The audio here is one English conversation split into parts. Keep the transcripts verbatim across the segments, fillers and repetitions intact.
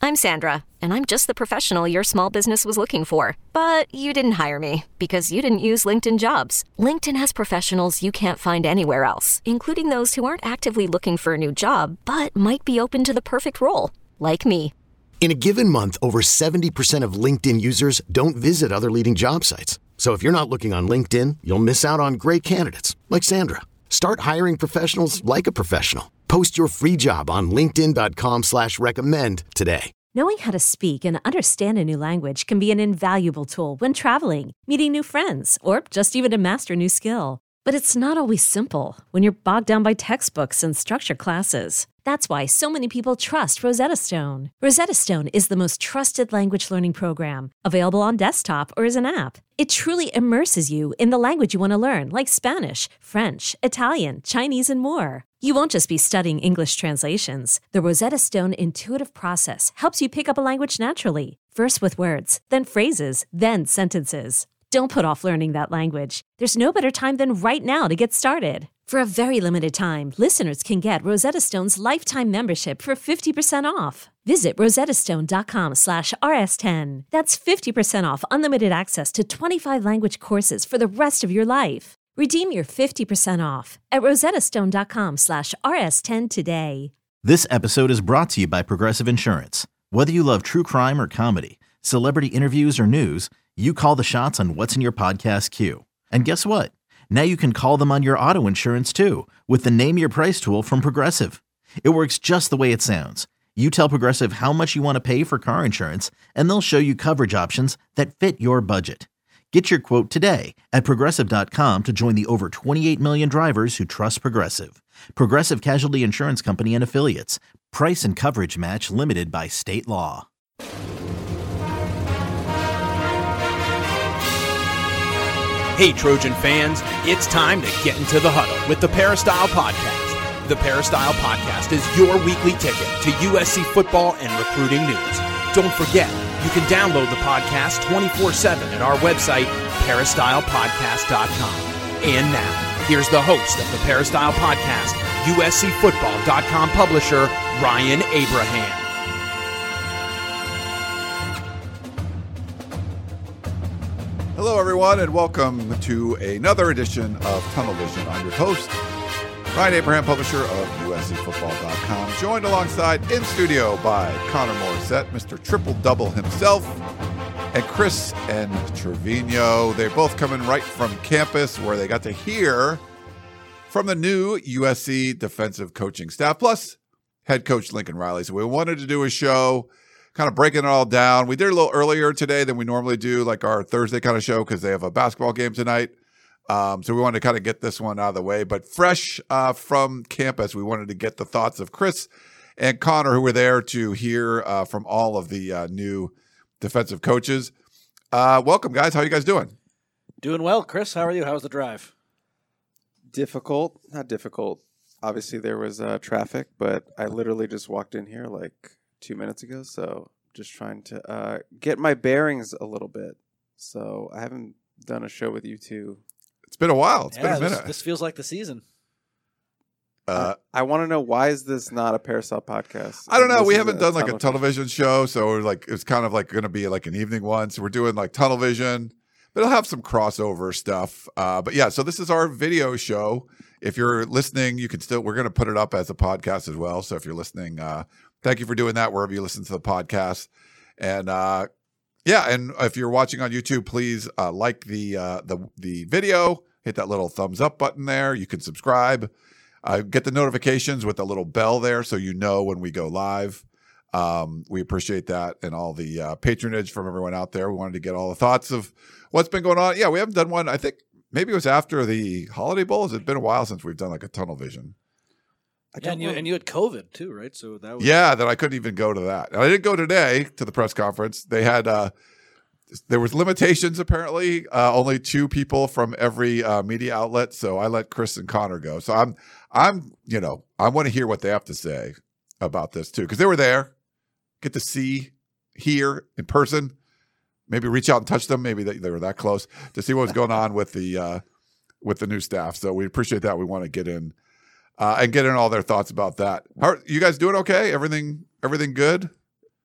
I'm Sandra, and I'm just the professional your small business was looking for. But you didn't hire me because you didn't use LinkedIn Jobs. LinkedIn has professionals you can't find anywhere else, including those who aren't actively looking for a new job, but might be open to the perfect role, like me. In a given month, over seventy percent of LinkedIn users don't visit other leading job sites. So if you're not looking on LinkedIn, you'll miss out on great candidates like Sandra. Start hiring professionals like a professional. Post your free job on linkedin dot com slash recommend today. Knowing how to speak and understand a new language can be an invaluable tool when traveling, meeting new friends, or just even to master a new skill. But it's not always simple when you're bogged down by textbooks and structured classes. That's why so many people trust Rosetta Stone. Rosetta Stone is the most trusted language learning program, available on desktop or as an app. It truly immerses you in the language you want to learn, like Spanish, French, Italian, Chinese, and more. You won't just be studying English translations. The Rosetta Stone intuitive process helps you pick up a language naturally, first with words, then phrases, then sentences. Don't put off learning that language. There's no better time than right now to get started. For a very limited time, listeners can get Rosetta Stone's lifetime membership for fifty percent off. Visit rosettastone.com slash rs10. That's fifty percent off unlimited access to twenty-five language courses for the rest of your life. Redeem your fifty percent off at rosettastone.com slash rs10 today. This episode is brought to you by Progressive Insurance. Whether you love true crime or comedy, celebrity interviews or news, you call the shots on what's in your podcast queue. And guess what? Now you can call them on your auto insurance too with the Name Your Price tool from Progressive. It works just the way it sounds. You tell Progressive how much you want to pay for car insurance, and they'll show you coverage options that fit your budget. Get your quote today at progressive dot com to join the over twenty-eight million drivers who trust Progressive. Progressive Casualty Insurance Company and Affiliates. Price and coverage match limited by state law. Hey, Trojan fans, it's time to get into the huddle with the Peristyle Podcast. The Peristyle Podcast is your weekly ticket to U S C football and recruiting news. Don't forget, you can download the podcast twenty-four seven at our website, peristyle podcast dot com. And now, here's the host of the Peristyle Podcast, U S C football dot com publisher, Ryan Abraham. Hello, everyone, and welcome to another edition of Tunnel Vision. I'm your host, Ryan Abraham, publisher of U S C football dot com, joined alongside in studio by Connor Morissette, Mister Triple Double himself, and Chris and Trevino. They're both coming right from campus where they got to hear from the new U S C defensive coaching staff, plus head coach Lincoln Riley. So we wanted to do a show kind of breaking it all down. We did it a little earlier today than we normally do, like our Thursday kind of show, because they have a basketball game tonight. Um, so we wanted to kind of get this one out of the way. But fresh uh, from campus, we wanted to get the thoughts of Chris and Connor, who were there to hear uh, from all of the uh, new defensive coaches. Uh, welcome, guys. How are you guys doing? Doing well. Chris, how are you? How was the drive? Difficult. Not difficult. Obviously, there was uh, traffic, but I literally just walked in here like two minutes ago, so just trying to uh, get my bearings a little bit. So I haven't done a show with you two. It's been a while. It's yeah, been a minute. This, this feels like the season. Uh, I, I want to know, why is this not a Peristyle podcast? I don't know. This We is haven't done like a television television show, so we're like it's kind of like going to be like an evening one. So we're doing like Tunnel Vision, but it'll have some crossover stuff. Uh, but yeah, so this is our video show. If you're listening, you can still. We're going to put it up as a podcast as well. So if you're listening, uh, thank you for doing that wherever you listen to the podcast. And uh, yeah, and if you're watching on YouTube, please uh, like the uh, the the video. Hit that little thumbs up button there. You can subscribe. Uh, get the notifications with the little bell there so you know when we go live. Um, we appreciate that and all the uh, patronage from everyone out there. We wanted to get all the thoughts of what's been going on. Yeah, we haven't done one. I think maybe it was after the Holiday Bowl. It's been a while since we've done like a Tunnel Vision. Yeah, and you, and you had COVID too, right? So that was yeah, that I couldn't even go to that. And I didn't go today to the press conference. They had uh, there was limitations apparently. Uh, only two people from every uh, media outlet, so I let Chris and Connor go. So I'm I'm you know I want to hear what they have to say about this too, because they were there, get to see, hear in person, maybe reach out and touch them. Maybe they, they were that close to see what was going on with the uh, with the new staff. So we appreciate that. We want to get in. Uh, and get in all their thoughts about that. How are you guys doing? Okay, everything, everything good.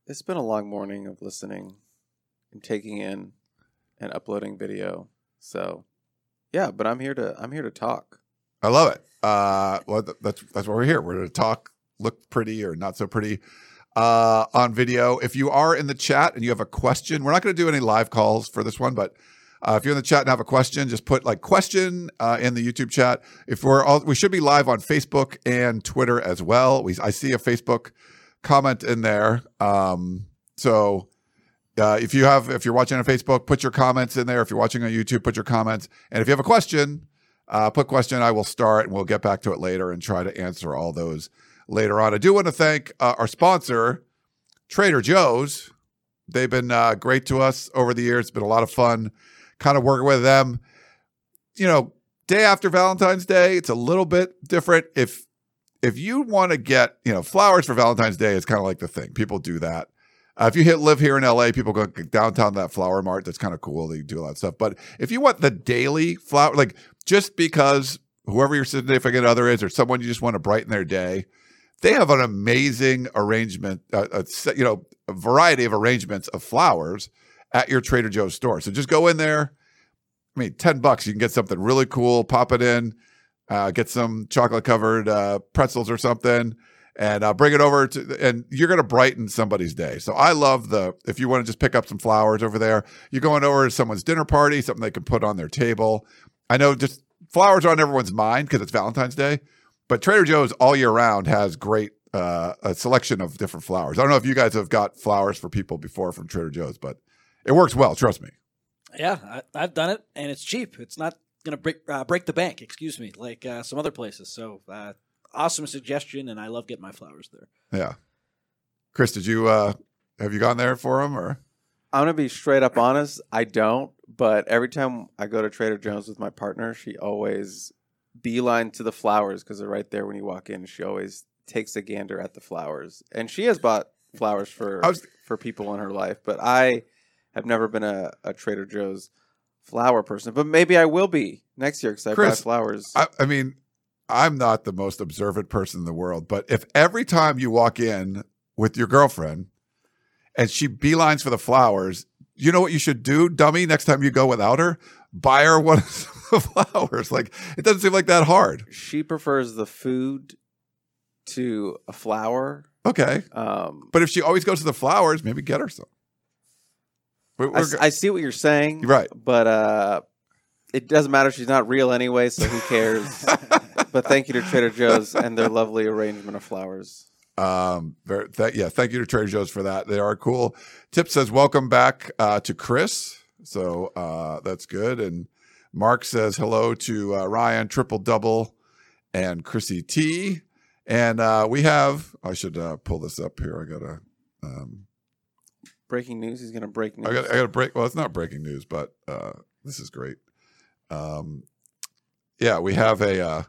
it's been a long morning of listening and taking in and uploading video. So, yeah, but I'm here to I'm here to talk. I love it. Uh, well, th- that's that's why we're here. We're going to talk, look pretty or not so pretty uh, on video. If you are in the chat and you have a question, we're not going to do any live calls for this one, but uh, if you're in the chat and have a question, just put like question uh, in the YouTube chat. If we're all, we should be live on Facebook and Twitter as well. We I see a Facebook comment in there. Um, so uh, if you have, if you're watching on Facebook, put your comments in there. If you're watching on YouTube, put your comments. And if you have a question, uh, put question. I will start and we'll get back to it later and try to answer all those later on. I do want to thank uh, our sponsor, Trader Joe's. They've been uh, great to us over the years. It's been a lot of fun kind of working with them. You know, day after Valentine's Day, it's a little bit different. If if you want to get, you know, flowers for Valentine's Day is kind of like the thing. People do that. Uh, if you hit, live here in L A, people go downtown to that flower mart. That's kind of cool. They do a lot of stuff. But if you want the daily flower, like just because whoever your significant other is or someone you just want to brighten their day, they have an amazing arrangement, uh, a, you know, a variety of arrangements of flowers at your Trader Joe's store. So just go in there. I mean, ten bucks, you can get something really cool, pop it in, uh, get some chocolate covered uh, pretzels or something, and uh, bring it over to, and you're going to brighten somebody's day. So I love the, if you want to just pick up some flowers over there, you're going over to someone's dinner party, something they can put on their table. I know just flowers are on everyone's mind because it's Valentine's Day, but Trader Joe's all year round has great uh, a selection of different flowers. I don't know if you guys have got flowers for people before from Trader Joe's, but it works well. Trust me. Yeah, I, I've done it, and it's cheap. It's not going to break uh, break the bank, excuse me, like uh, some other places. So uh, awesome suggestion, and I love getting my flowers there. Yeah. Chris, did you uh, have you gone there for them? Or I'm going to be straight up honest. I don't, but every time I go to Trader Joe's with my partner, she always beeline to the flowers because they're right there when you walk in. She always takes a gander at the flowers. And she has bought flowers for was, for people in her life, but I have never been a, a Trader Joe's flower person, but maybe I will be next year because I Chris, buy flowers. I, I mean, I'm not the most observant person in the world, but if every time you walk in with your girlfriend and she beelines for the flowers, you know what you should do, dummy, next time you go without her? Buy her one of the flowers. Like, it doesn't seem like that hard. She prefers the food to a flower. Okay. Um, but if she always goes to the flowers, maybe get her some. We're, we're I, I see what you're saying. Right. But uh, it doesn't matter. She's not real anyway, so who cares? But thank you to Trader Joe's and their lovely arrangement of flowers. Um, very, th- yeah, thank you to Trader Joe's for that. They are cool. Tip says, welcome back uh, to Chris. So uh, that's good. And Mark says, hello to uh, Ryan, triple double, and Chrissy T. And uh, we have, I should uh, pull this up here. I got to. Um, Breaking news. He's going to break news. I got I got to break. Well, it's not breaking news, but uh, this is great. Um, yeah, we have a uh,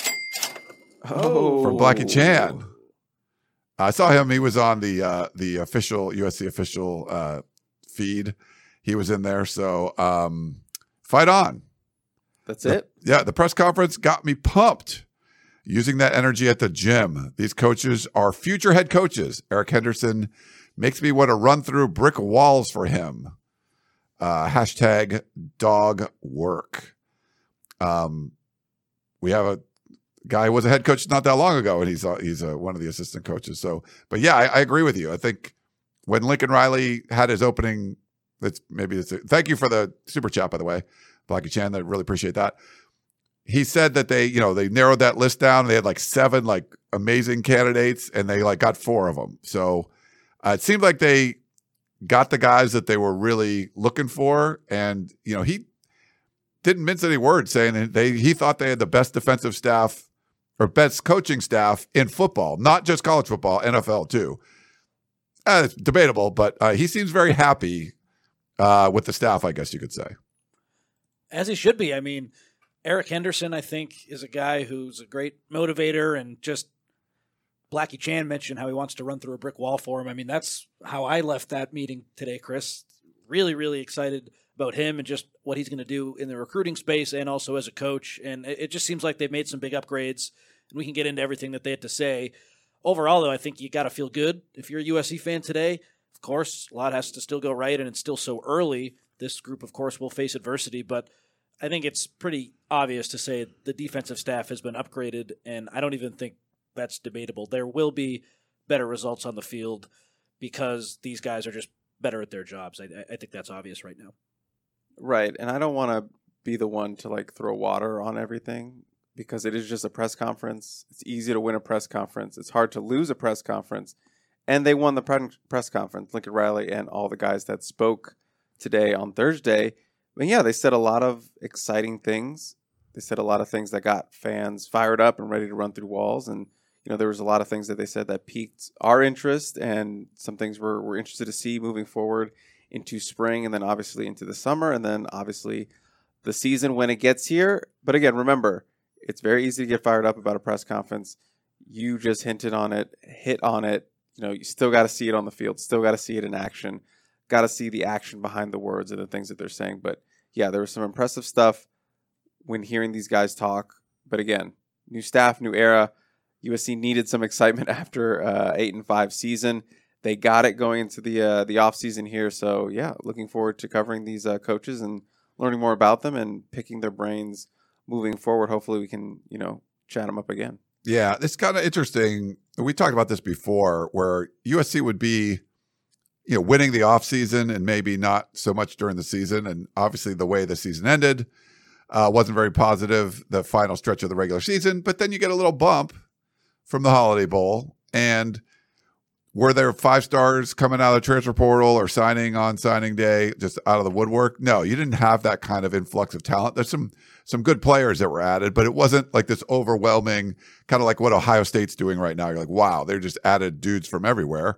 oh from Blackie Chan. I saw him. He was on the uh, the official U S C official uh, feed. He was in there. So um, fight on. That's the, it. Yeah, the press conference got me pumped. Using that energy at the gym. These coaches are future head coaches. Eric Henderson makes me want to run through brick walls for him. Uh, hashtag dog work. Um, we have a guy who was a head coach not that long ago, and he's uh, he's uh, one of the assistant coaches. So, but yeah, I, I agree with you. I think when Lincoln Riley had his opening, that's maybe it's a, thank you for the super chat, by the way, Blackie Chan. I really appreciate that. He said that they, you know, they narrowed that list down. They had like seven like amazing candidates, and they like got four of them. So uh, it seemed like they got the guys that they were really looking for. And you know, he didn't mince any words saying that they he thought they had the best defensive staff or best coaching staff in football, not just college football, N F L too. Uh, it's debatable, but uh, he seems very happy uh, with the staff, I guess you could say. As he should be. I mean, Eric Henderson, I think, is a guy who's a great motivator, and just Blackie Chan mentioned how he wants to run through a brick wall for him. I mean, that's how I left that meeting today, Chris. Really, really excited about him and just what he's going to do in the recruiting space and also as a coach. And it just seems like they've made some big upgrades, and we can get into everything that they had to say. Overall, though, I think you got to feel good if you're a U S C fan today. course, a lot has to still go right, and it's still so early. This group, of course, will face adversity, but I think it's pretty obvious to say the defensive staff has been upgraded, and I don't even think that's debatable. There will be better results on the field because these guys are just better at their jobs. I, I think that's obvious right now. Right, and I don't want to be the one to like throw water on everything because it is just a press conference. It's easy to win a press conference. It's hard to lose a press conference, and they won the pre- press conference. Lincoln Riley and all the guys that spoke today on Thursday. But yeah, they said a lot of exciting things. They said a lot of things that got fans fired up and ready to run through walls. And, you know, there was a lot of things that they said that piqued our interest, and some things we're, we're interested to see moving forward into spring, and then obviously into the summer, and then obviously the season when it gets here. But again, remember, it's very easy to get fired up about a press conference. You just hinted on it, hit on it. You know, you still got to see it on the field, still got to see it in action. Got to see the action behind the words and the things that they're saying. But yeah, there was some impressive stuff when hearing these guys talk. But again, new staff, new era. U S C needed some excitement after uh, eight and five season. They got it going into the uh, the off season here. So yeah, looking forward to covering these uh, coaches and learning more about them and picking their brains moving forward. Hopefully, we can you know chat them up again. Yeah, it's kind of interesting. We talked about this before, where U S C would be, you know, winning the offseason and maybe not so much during the season. And obviously the way the season ended uh, wasn't very positive, the final stretch of the regular season. But then you get a little bump from the Holiday Bowl. And were there five stars coming out of the transfer portal or signing on signing day just out of the woodwork? No, you didn't have that kind of influx of talent. There's some some good players that were added, but it wasn't like this overwhelming, kind of like what Ohio State's doing right now. You're like, wow, they're just added dudes from everywhere.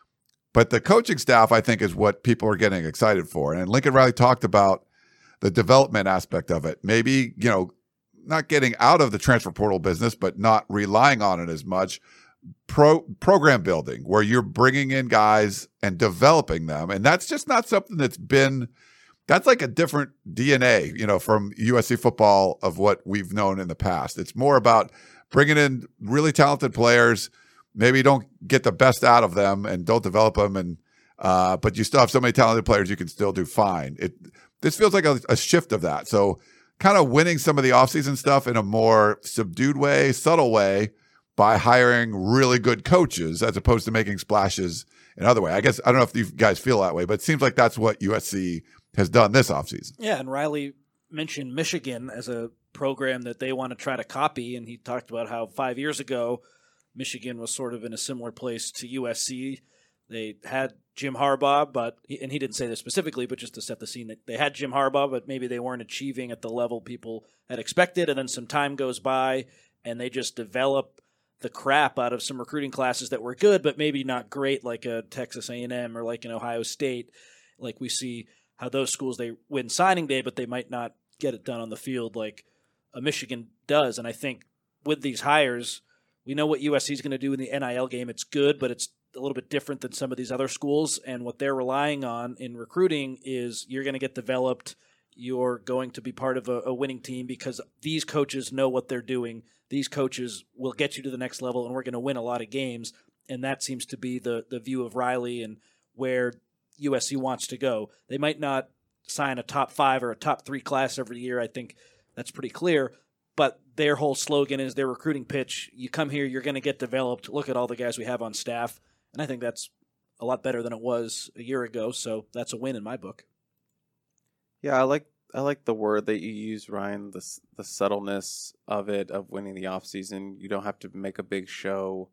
But the coaching staff, I think, is what people are getting excited for. And Lincoln Riley talked about the development aspect of it. Maybe, you know, not getting out of the transfer portal business, but not relying on it as much. Pro program building, where you're bringing in guys and developing them. And that's just not something that's been, that's like a different D N A, you know, from U S C football of what we've known in the past. It's more about bringing in really talented players. Maybe you don't get the best out of them and don't develop them, and uh, but you still have so many talented players you can still do fine. It this feels like a, a shift of that. So kind of winning some of the offseason stuff in a more subdued way, subtle way, by hiring really good coaches as opposed to making splashes in other way. I guess I don't know if you guys feel that way, but it seems like that's what U S C has done this offseason. Yeah, and Riley mentioned Michigan as a program that they want to try to copy, and he talked about how five years ago Michigan was sort of in a similar place to U S C. They had Jim Harbaugh, but and he didn't say this specifically, but just to set the scene, they had Jim Harbaugh, but maybe they weren't achieving at the level people had expected, and then some time goes by, and they just develop the crap out of some recruiting classes that were good, but maybe not great, like a Texas A and M or like an Ohio State. Like we see how those schools, they win signing day, but they might not get it done on the field like a Michigan does. And I think with these hires, we know what U S C is going to do in the N I L game. It's good, but it's a little bit different than some of these other schools. And what they're relying on in recruiting is you're going to get developed. You're going to be part of a, a winning team because these coaches know what they're doing. These coaches will get you to the next level, and we're going to win a lot of games. And that seems to be the, the view of Riley and where U S C wants to go. They might not sign a top five or a top three class every year. I think that's pretty clear. But their whole slogan is their recruiting pitch. You come here, you're going to get developed. Look at all the guys we have on staff. And I think that's a lot better than it was a year ago. So that's a win in my book. Yeah, I like I like the word that you use, Ryan, the the subtleness of it, of winning the offseason. You don't have to make a big show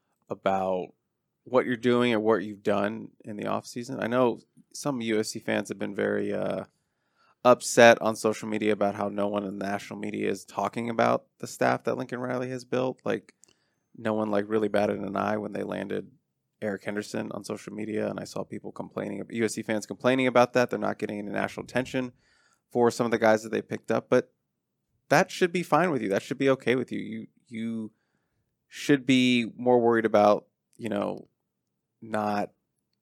about what you're doing or what you've done in the offseason. I know some U S C fans have been very uh, upset on social media about how no one in the national media is talking about the staff that Lincoln Riley has built. Like, no one like really batted an eye when they landed Eric Henderson on social media, and I saw people complaining, U S C fans complaining about that. They're not getting any national attention for some of the guys that they picked up, but that should be fine with you. That should be okay with you. You you should be more worried about, you know, not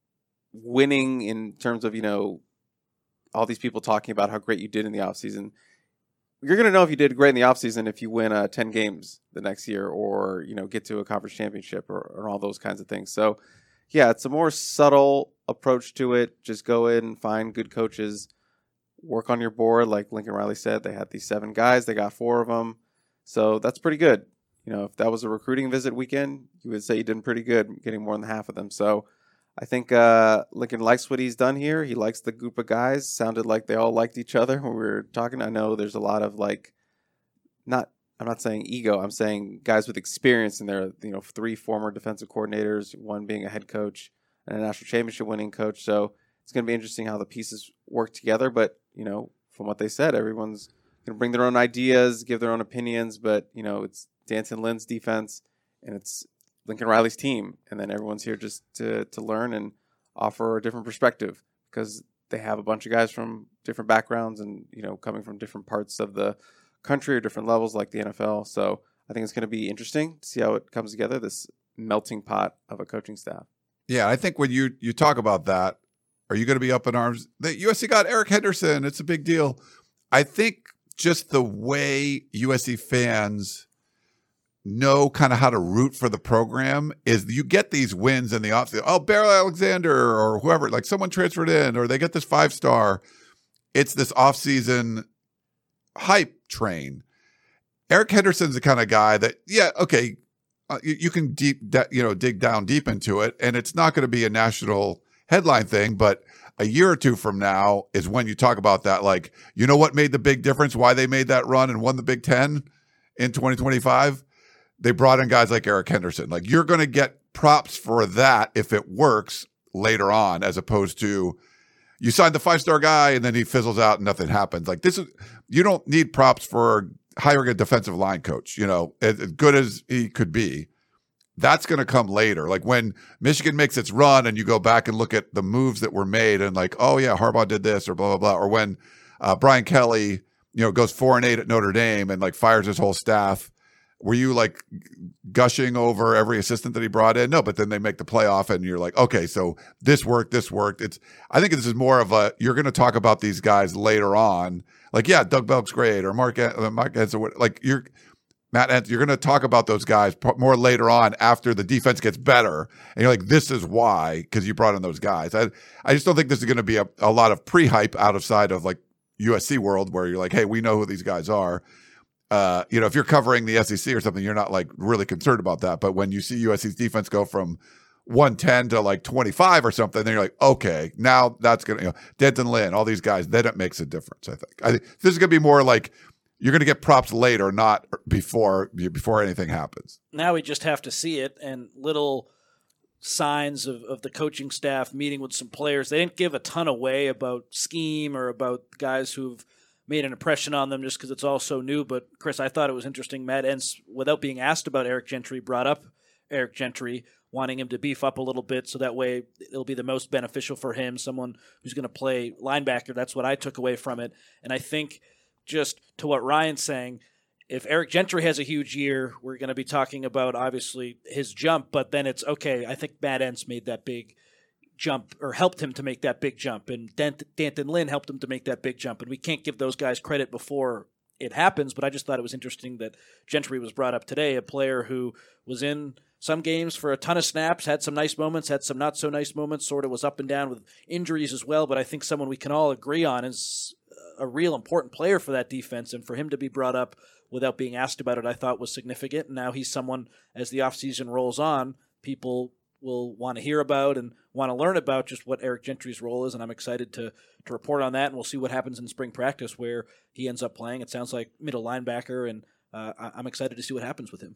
winning in terms of, you know, all these people talking about how great you did in the offseason. You're going to know if you did great in the offseason if you win uh, ten games the next year, or, you know, get to a conference championship, or, or all those kinds of things. So, yeah, it's a more subtle approach to it. Just go in, find good coaches, work on your board. Like Lincoln Riley said, they had these seven guys. They got four of them. So that's pretty good. You know, if that was a recruiting visit weekend, you would say you did pretty good getting more than half of them. So I think uh, Lincoln likes what he's done here. He likes the group of guys. Sounded like they all liked each other when we were talking. I know there's a lot of like, not, I'm not saying ego. I'm saying guys with experience, and there, you know, three former defensive coordinators, one being a head coach and a national championship winning coach. So it's going to be interesting how the pieces work together. But, you know, from what they said, everyone's going to bring their own ideas, give their own opinions. But, you know, it's D'Anton Lynn's defense and it's Lincoln Riley's team. And then everyone's here just to, to learn and offer a different perspective because they have a bunch of guys from different backgrounds and, you know, coming from different parts of the country or different levels like the N F L. So I think it's going to be interesting to see how it comes together, this melting pot of a coaching staff. Yeah, I think when you, you talk about that, are you going to be up in arms? The U S C got Eric Henderson. It's a big deal. I think just the way U S C fans know kind of how to root for the program is you get these wins in the offseason. Oh, Beryl Alexander or whoever, like someone transferred in, or they get this five star. It's this offseason hype train. Eric Henderson's the kind of guy that, yeah, okay, uh, you, you can deep, you know, dig down deep into it, and it's not going to be a national headline thing, but a year or two from now is when you talk about that. Like, you know what made the big difference? Why they made that run and won the Big Ten in twenty twenty-five? They brought in guys like Eric Henderson. Like, you're going to get props for that if it works later on, as opposed to you signed the five-star guy and then he fizzles out and nothing happens. Like, this is, you don't need props for hiring a defensive line coach, you know, as good as he could be. That's going to come later. Like when Michigan makes its run and you go back and look at the moves that were made and like, oh yeah, Harbaugh did this or blah, blah, blah. Or when uh, Brian Kelly, you know, goes four and eight at Notre Dame and like fires his whole staff. Were you like gushing over every assistant that he brought in? No, but then they make the playoff and you're like, okay, so this worked, this worked. It's, I think this is more of a, you're going to talk about these guys later on. Like, yeah, Doug Belk's great, or Mark, Mark Enzo, like you're, Matt, you're going to talk about those guys more later on after the defense gets better. And you're like, this is why, because you brought in those guys. I, I just don't think this is going to be a, a lot of pre-hype out of side of like U S C world where you're like, hey, we know who these guys are. Uh, you know, if you're covering the S E C or something, you're not like really concerned about that. But when you see U S C's defense go from one ten to like twenty-five or something, then you're like, okay, now that's going to, you know, D'Anton Lynn, all these guys, then it makes a difference, I think. I think this is going to be more like you're going to get props later, not before before anything happens. Now we just have to see it, and little signs of, of the coaching staff meeting with some players. They didn't give a ton away about scheme or about guys who've made an impression on them just because it's all so new. But, Chris, I thought it was interesting. Matt Entz, without being asked about Eric Gentry, brought up Eric Gentry, wanting him to beef up a little bit so that way it'll be the most beneficial for him, someone who's going to play linebacker. That's what I took away from it. And I think just to what Ryan's saying, if Eric Gentry has a huge year, we're going to be talking about, obviously, his jump. But then it's, okay, I think Matt Entz made that big jump or helped him to make that big jump, and D'Anton Lynn helped him to make that big jump, and we can't give those guys credit before it happens. But I just thought it was interesting that Gentry was brought up today, a player who was in some games for a ton of snaps, had some nice moments, had some not so nice moments, sort of was up and down with injuries as well, but I think someone we can all agree on is a real important player for that defense, and for him to be brought up without being asked about it, I thought was significant. And now he's someone, as the offseason rolls on, people will want to hear about and want to learn about just what Eric Gentry's role is, and I'm excited to to report on that, and we'll see what happens in spring practice where he ends up playing. It sounds like middle linebacker, and uh, I'm excited to see what happens with him.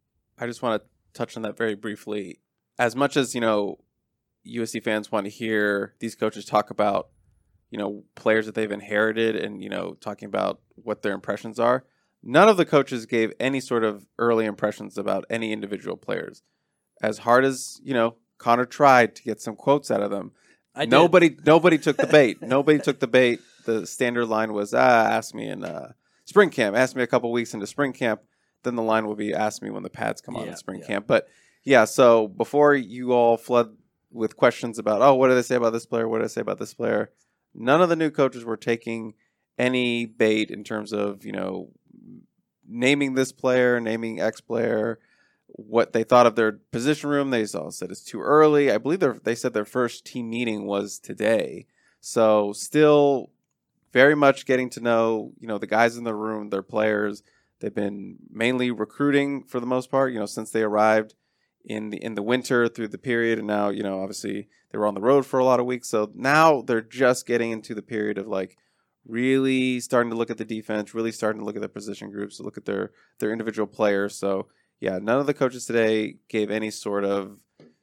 I just want to touch on that very briefly. As much as, you know, U S C fans want to hear these coaches talk about, you know, players that they've inherited and, you know, talking about what their impressions are, none of the coaches gave any sort of early impressions about any individual players. As hard as, you know, Connor tried to get some quotes out of them, I nobody did. nobody took the bait. Nobody took the bait. The standard line was, ah, ask me in uh, spring camp. Ask me a couple weeks into spring camp. Then the line will be, ask me when the pads come on yeah, in spring yeah. camp. But, yeah, so before you all flood with questions about, oh, what did they say about this player? What did I say about this player? None of the new coaches were taking any bait in terms of, you know, naming this player, naming X player, what they thought of their position room. They all said it's too early. I believe they said their first team meeting was today. So still very much getting to know, you know, the guys in the room, their players. They've been mainly recruiting for the most part, you know, since they arrived in the in the winter through the period. And now, you know, obviously they were on the road for a lot of weeks. So now they're just getting into the period of like really starting to look at the defense, really starting to look at their position groups, look at their, their individual players. So yeah, none of the coaches today gave any sort of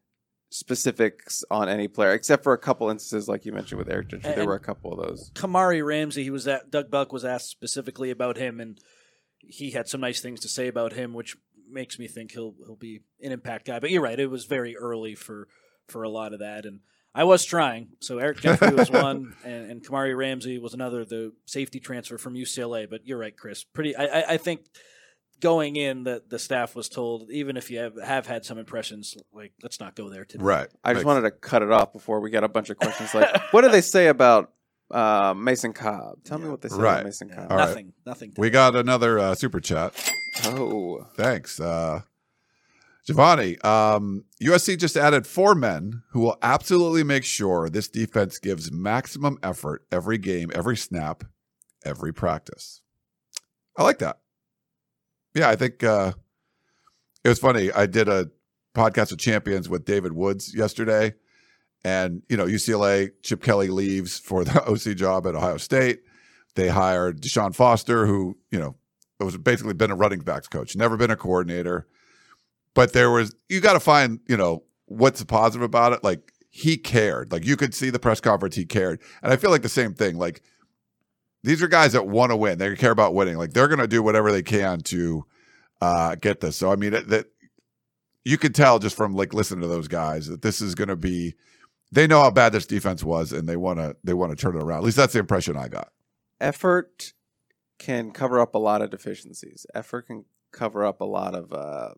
specifics on any player, except for a couple instances like you mentioned with Eric Gentry. There were a couple of those. Kamari Ramsey, he was at Doug Buck was asked specifically about him, and he had some nice things to say about him, which makes me think he'll he'll be an impact guy. But you're right, it was very early for for a lot of that, and I was trying. So Eric Gentry was one, and, and Kamari Ramsey was another, the safety transfer from U C L A. But you're right, Chris. Pretty, I, I, I think going in, the, the staff was told, even if you have, have had some impressions, like, let's not go there today. Right. I just wanted to cut it off before we got a bunch of questions like, what do they say about uh, Mason Cobb? Tell yeah. me what they say right. about Mason Cobb. Yeah, nothing. Right. Nothing. We got another uh, super chat. Oh. Thanks. Uh, Giovanni, um, U S C just added four men who will absolutely make sure this defense gives maximum effort every game, every snap, every practice. I like that. Yeah, I think uh, it was funny. I did a podcast with Champions with David Woods yesterday, and, you know, U C L A, Chip Kelly leaves for the O C job at Ohio State. They hired Deshaun Foster, who, you know, was basically been a running backs coach, never been a coordinator. But there was, you got to find, you know, what's positive about it. Like, he cared. Like, you could see the press conference, he cared. And I feel like the same thing. Like, these are guys that want to win. They care about winning. Like, they're going to do whatever they can to uh, get this. So, I mean, that you could tell just from, like, listening to those guys that this is going to be, they know how bad this defense was, and they want to they want to turn it around. At least that's the impression I got. Effort can cover up a lot of deficiencies. Effort can cover up a lot of uh,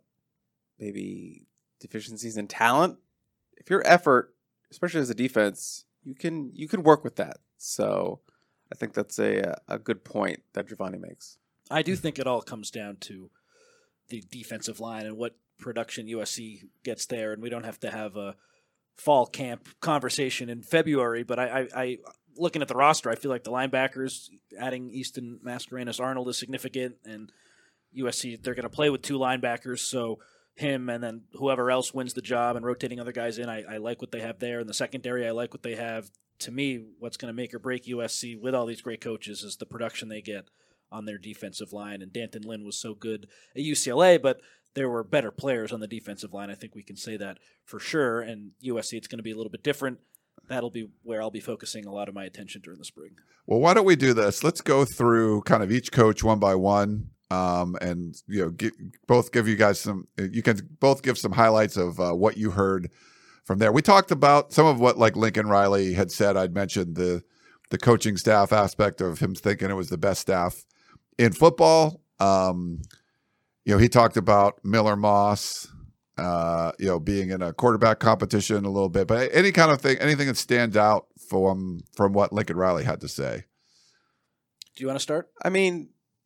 maybe deficiencies in talent. If your effort, especially as a defense, you can you can work with that. So I think that's a a good point that Giovanni makes. I do think it all comes down to the defensive line and what production U S C gets there, and we don't have to have a fall camp conversation in February. But I, I, I looking at the roster, I feel like the linebackers, adding Easton Mascarenas Arnold is significant, and U S C, they're going to play with two linebackers, so him and then whoever else wins the job and rotating other guys in, I, I like what they have there. In the secondary, I like what they have. To me, what's going to make or break U S C with all these great coaches is the production they get on their defensive line. And D'Anton Lynn was so good at U C L A, but there were better players on the defensive line. I think we can say that for sure. And U S C, it's going to be a little bit different. That'll be where I'll be focusing a lot of my attention during the spring. Well, why don't we do this? Let's go through kind of each coach one by one. Um, and, you know, get, both give you guys some, you can both give some highlights of uh, what you heard from there. We talked about some of what like Lincoln Riley had said. I'd mentioned the, the coaching staff aspect of him thinking it was the best staff in football. Um, you know, he talked about Miller Moss, uh, you know, being in a quarterback competition a little bit, but any kind of thing, anything that stands out from, from what Lincoln Riley had to say. Do you want to start? I mean,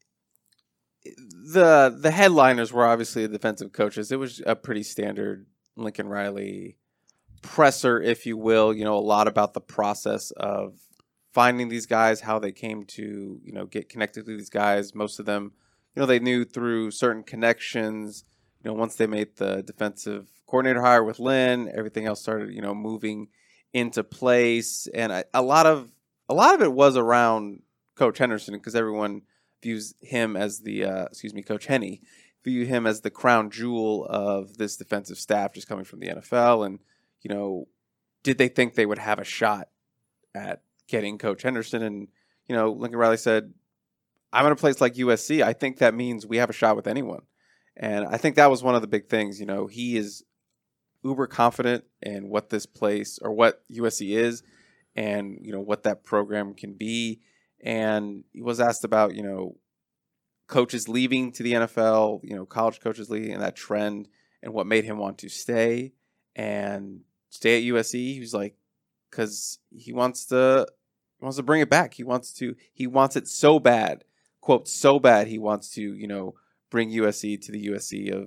The the headliners were obviously the defensive coaches. It was a pretty standard Lincoln Riley presser, if you will. You know, a lot about the process of finding these guys, how they came to, you know, get connected to these guys. Most of them, you know, they knew through certain connections. You know, once they made the defensive coordinator hire with Lynn, everything else started, you know, moving into place. And I, a lot of a lot of it was around Coach Henderson, because everyone views him as the, uh, excuse me, Coach Henney, view him as the crown jewel of this defensive staff just coming from the N F L. And, you know, did they think they would have a shot at getting Coach Henderson? And, you know, Lincoln Riley said, I'm in a place like U S C. I think that means we have a shot with anyone. And I think that was one of the big things. You know, he is uber confident in what this place or what U S C is and, you know, what that program can be. And he was asked about, you know, coaches leaving to the N F L, you know, college coaches leaving, and that trend, and what made him want to stay and stay at U S C. He was like, because he wants to he wants to bring it back. He wants to he wants it so bad, quote, so bad. He wants to, you know, bring U S C to the U S C of,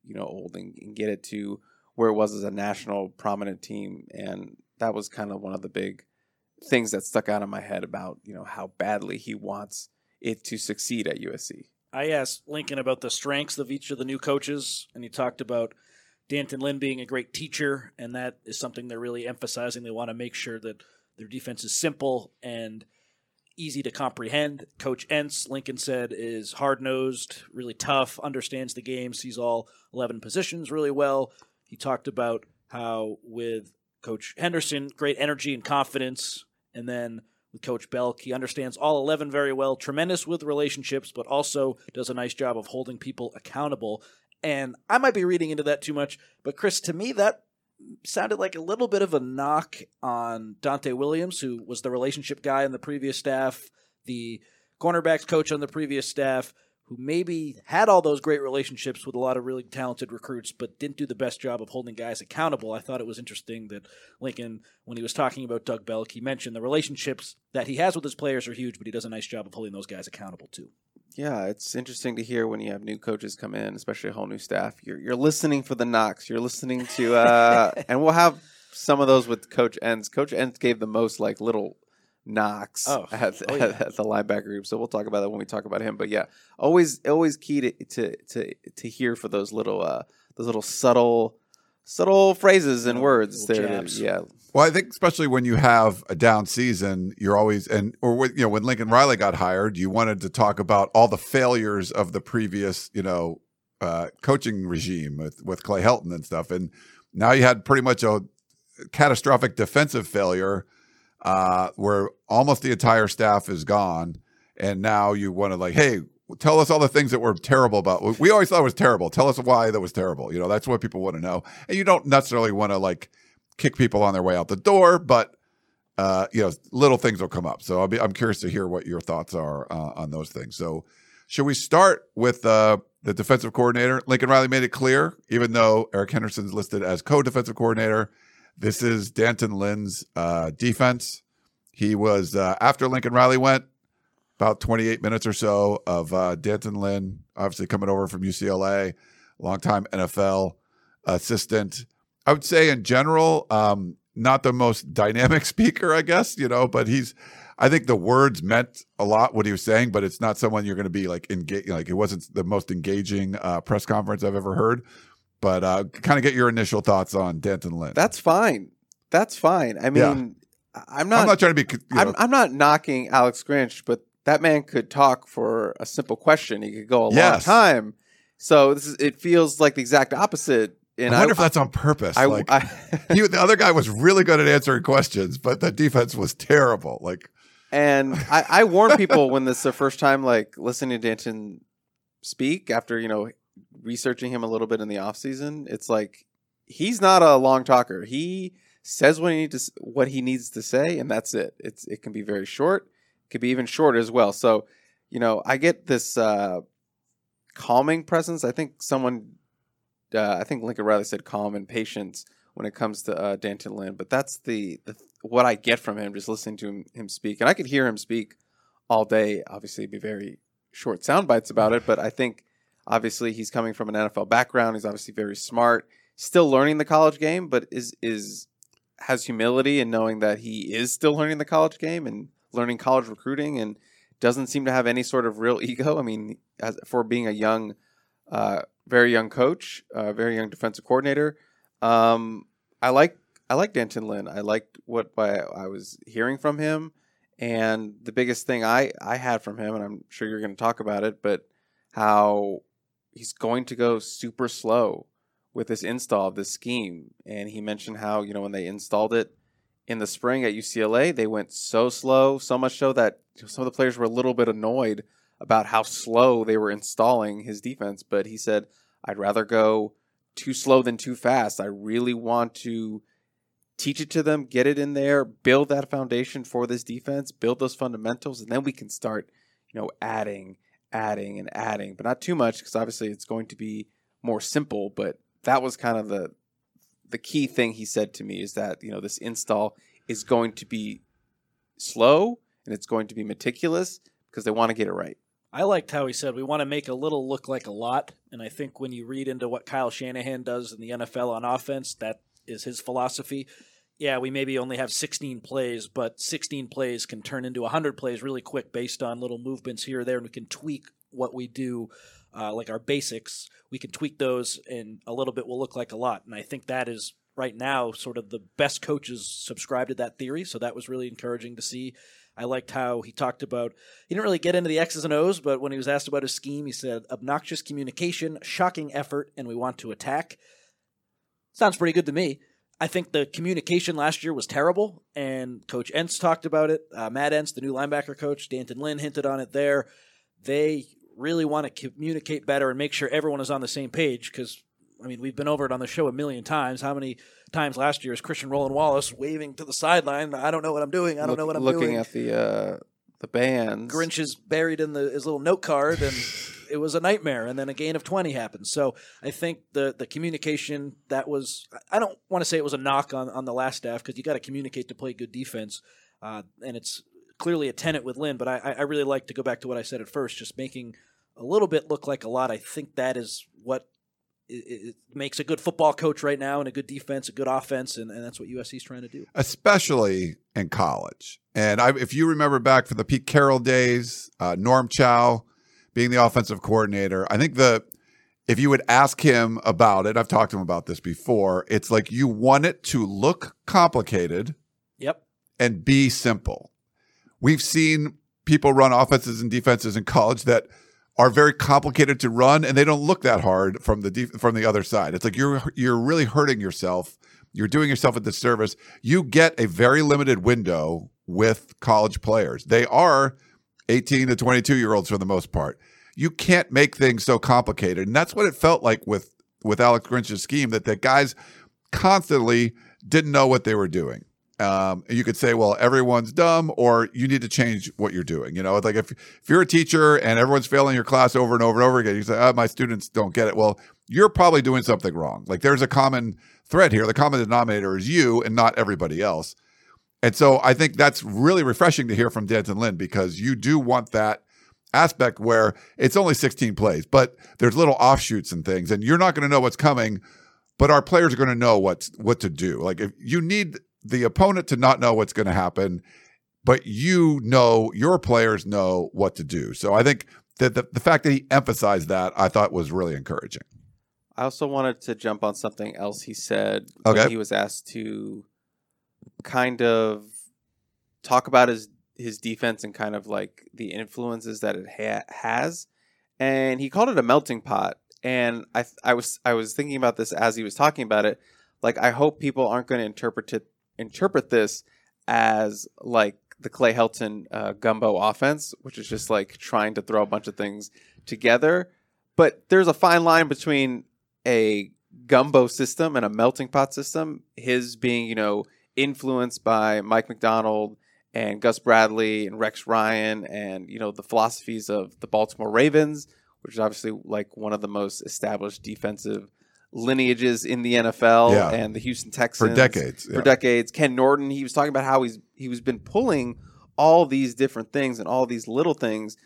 you know, old and, and get it to where it was as a national prominent team. And that was kind of one of the big things that stuck out in my head about, you know, how badly he wants it to succeed at U S C. I asked Lincoln about the strengths of each of the new coaches, and he talked about D'Anton Lynn being a great teacher, and that is something they're really emphasizing. They want to make sure that their defense is simple and easy to comprehend. Coach Entz, Lincoln said, is hard-nosed, really tough, understands the game, sees all eleven positions really well. He talked about how with Coach Henderson, great energy and confidence, and then with Coach Belk, he understands all eleven very well, tremendous with relationships, but also does a nice job of holding people accountable. And I might be reading into that too much, but Chris, to me, that sounded like a little bit of a knock on Dante Williams, who was the relationship guy on the previous staff, the cornerbacks coach on the previous staff, who maybe had all those great relationships with a lot of really talented recruits, but didn't do the best job of holding guys accountable. I thought it was interesting that Lincoln, when he was talking about Doug Belk, he mentioned the relationships that he has with his players are huge, but he does a nice job of holding those guys accountable too. Yeah, it's interesting to hear when you have new coaches come in, especially a whole new staff. You're you're listening for the knocks. You're listening to, uh, and we'll have some of those with Coach Entz. Coach Entz gave the most like little knocks oh. at, oh, yeah. at, at the linebacker group. So we'll talk about that when we talk about him. But yeah, always always key to to to, to hear for those little uh, those little subtle subtle phrases and words there. Jabs. Yeah. Well, I think especially when you have a down season, you're always and or with, you know when Lincoln Riley got hired, you wanted to talk about all the failures of the previous you know uh, coaching regime with with Clay Helton and stuff, and now you had pretty much a catastrophic defensive failure uh, where almost the entire staff is gone, and now you want to like, hey, tell us all the things that were terrible about. We always thought it was terrible. Tell us why that was terrible. You know, that's what people want to know, and you don't necessarily want to like kick people on their way out the door, but uh, you know, little things will come up. So I'll be, I'm curious to hear what your thoughts are uh, on those things. So should we start with uh, the defensive coordinator? Lincoln Riley made it clear, even though Eric Henderson's listed as co-defensive coordinator, this is D'Anton Lynn's uh, defense. He was, uh, after Lincoln Riley went, about twenty-eight minutes or so of uh, D'Anton Lynn, obviously coming over from U C L A, longtime N F L assistant. I would say in general, um, not the most dynamic speaker, I guess, you know, but he's, I think the words meant a lot what he was saying, but it's not someone you're going to be like, engage, like it wasn't the most engaging uh, press conference I've ever heard, but uh, kind of get your initial thoughts on D'Anton Lynn. That's fine. That's fine. I mean, yeah. I'm not, I'm not trying to be, you know, I'm, I'm not knocking Alex Grinch, but that man could talk for a simple question. He could go a yes. long time. So this is, it feels like the exact opposite. And I wonder I, if that's on purpose. I, like I, he, the other guy was really good at answering questions, but the defense was terrible. Like, and I, I warn people when this is their first time, like listening to D'Anton speak after you know researching him a little bit in the off season. It's like he's not a long talker. He says what he needs to, what he needs to say, and that's it. It's it can be very short. It could be even shorter as well. So, you know, I get this uh, calming presence. I think someone. Uh, I think Lincoln Riley said calm and patience when it comes to uh, D'Anton Lynn, but that's the, the what I get from him just listening to him, him speak. And I could hear him speak all day. Obviously, it'd be very short sound bites about it, but I think obviously he's coming from an N F L background. He's obviously very smart, still learning the college game, but is is has humility in knowing that he is still learning the college game and learning college recruiting, and doesn't seem to have any sort of real ego. I mean, as, for being a young. Uh, Very young coach, uh, very young defensive coordinator. Um, I like I like D'Anton Lynn. I liked what I, I was hearing from him, and the biggest thing I, I had from him, and I'm sure you're going to talk about it, but how he's going to go super slow with this install of this scheme. And he mentioned how you know when they installed it in the spring at U C L A, they went so slow, so much so that some of the players were a little bit annoyed about how slow they were installing his defense. But he said, I'd rather go too slow than too fast. I really want to teach it to them, get it in there, build that foundation for this defense, build those fundamentals, and then we can start, you know, adding, adding, and adding. But not too much, because obviously it's going to be more simple. But that was kind of the the key thing he said to me, is that, you know, this install is going to be slow and it's going to be meticulous because they want to get it right. I liked how he said we want to make a little look like a lot, and I think when you read into what Kyle Shanahan does in the N F L on offense, that is his philosophy. Yeah, we maybe only have sixteen plays, but sixteen plays can turn into one hundred plays really quick based on little movements here or there, and we can tweak what we do, uh, like our basics. We can tweak those, and a little bit will look like a lot, and I think that is right now sort of the best coaches subscribe to that theory, so that was really encouraging to see. I liked how he talked about, he didn't really get into the X's and O's, but when he was asked about his scheme, he said, obnoxious communication, shocking effort, and we want to attack. Sounds pretty good to me. I think the communication last year was terrible, and Coach Entz talked about it. Uh, Matt Entz, the new linebacker coach, D'Anton Lynn hinted on it there. They really want to communicate better and make sure everyone is on the same page because, I mean, we've been over it on the show a million times. How many times last year is Christian Roland Wallace waving to the sideline? I don't know what I'm doing. I don't Look, know what I'm looking doing. Looking at the uh, the bands. Grinch is buried in the, his little note card, and it was a nightmare. And then a gain of twenty happened. So I think the the communication, that was – I don't want to say it was a knock on, on the last staff because you got to communicate to play good defense. Uh, and it's clearly a tenet with Lynn. But I, I really like to go back to what I said at first, just making a little bit look like a lot. I think that is what – It, it makes a good football coach right now and a good defense, a good offense, and, and that's what U S C is trying to do. Especially in college. And I, if you remember back from the Pete Carroll days, uh, Norm Chow being the offensive coordinator, I think the if you would ask him about it, I've talked to him about this before, it's like you want it to look complicated yep, and be simple. We've seen people run offenses and defenses in college that are very complicated to run, and they don't look that hard from the def- from the other side. It's like you're you're really hurting yourself. You're doing yourself a disservice. You get a very limited window with college players. They are eighteen to twenty-two-year-olds for the most part. You can't make things so complicated, and that's what it felt like with, with Alex Grinch's scheme, that the guys constantly didn't know what they were doing. Um, you could say, well, everyone's dumb, or you need to change what you're doing. You know, it's like if, if you're a teacher and everyone's failing your class over and over and over again, you say, oh, my students don't get it. Well, you're probably doing something wrong. Like there's a common thread here. The common denominator is you and not everybody else. And so I think that's really refreshing to hear from D'Anton Lynn, because you do want that aspect where it's only sixteen plays, but there's little offshoots and things, and you're not going to know what's coming, but our players are going to know what's, what to do. Like if you need the opponent to not know what's going to happen, but you know, your players know what to do. So I think that the, the fact that he emphasized that, I thought was really encouraging. I also wanted to jump on something else he said okay. when he was asked to kind of talk about his his defense and kind of like the influences that it ha- has. And he called it a melting pot. And I I was I was thinking about this as he was talking about it. Like, I hope people aren't going to interpret it interpret this as like the Clay Helton uh, gumbo offense, which is just like trying to throw a bunch of things together. But there's a fine line between a gumbo system and a melting pot system. His being, you know, influenced by Mike McDonald and Gus Bradley and Rex Ryan and, you know, the philosophies of the Baltimore Ravens, which is obviously like one of the most established defensive lineages in the N F L, yeah. and the Houston Texans for decades. For yeah. decades. Ken Norton, he was talking about how he's he was been pulling all these different things and all these little things,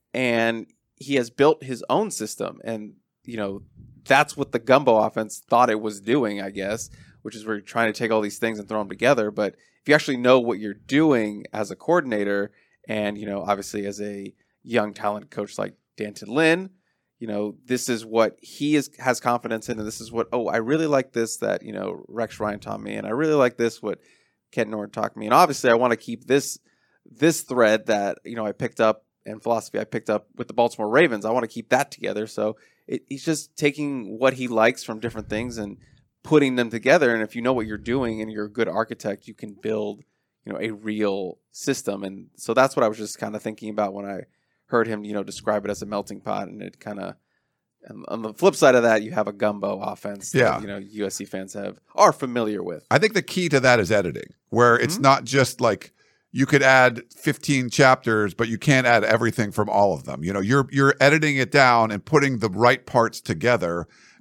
and he has built his own system. And, you know, that's what the gumbo offense thought it was doing, I guess, which is where you're trying to take all these things and throw them together. But if you actually know what you're doing as a coordinator, and, you know, obviously as a young, talented coach like D'Anton Lynn, you know, this is what he is has confidence in, and this is what, oh, I really like this that, you know, Rex Ryan taught me, and I really like this what Ken Norton taught me. And obviously I want to keep this this thread that, you know, I picked up and philosophy I picked up with the Baltimore Ravens. I want to keep that together. So it, he's just taking what he likes from different things and putting them together. And if you know what you're doing and you're a good architect, you can build, you know, a real system. And so that's what I was just kind of thinking about when I heard him, you know, describe it as a melting pot. And it kind of, on the flip side of that, you have a gumbo offense yeah. that, you know, U S C fans have are familiar with. I think the key to that is editing, where it's Mm-hmm. not just like you could add fifteen chapters, but you can't add everything from all of them. You know, you're you're editing it down and putting the right parts together,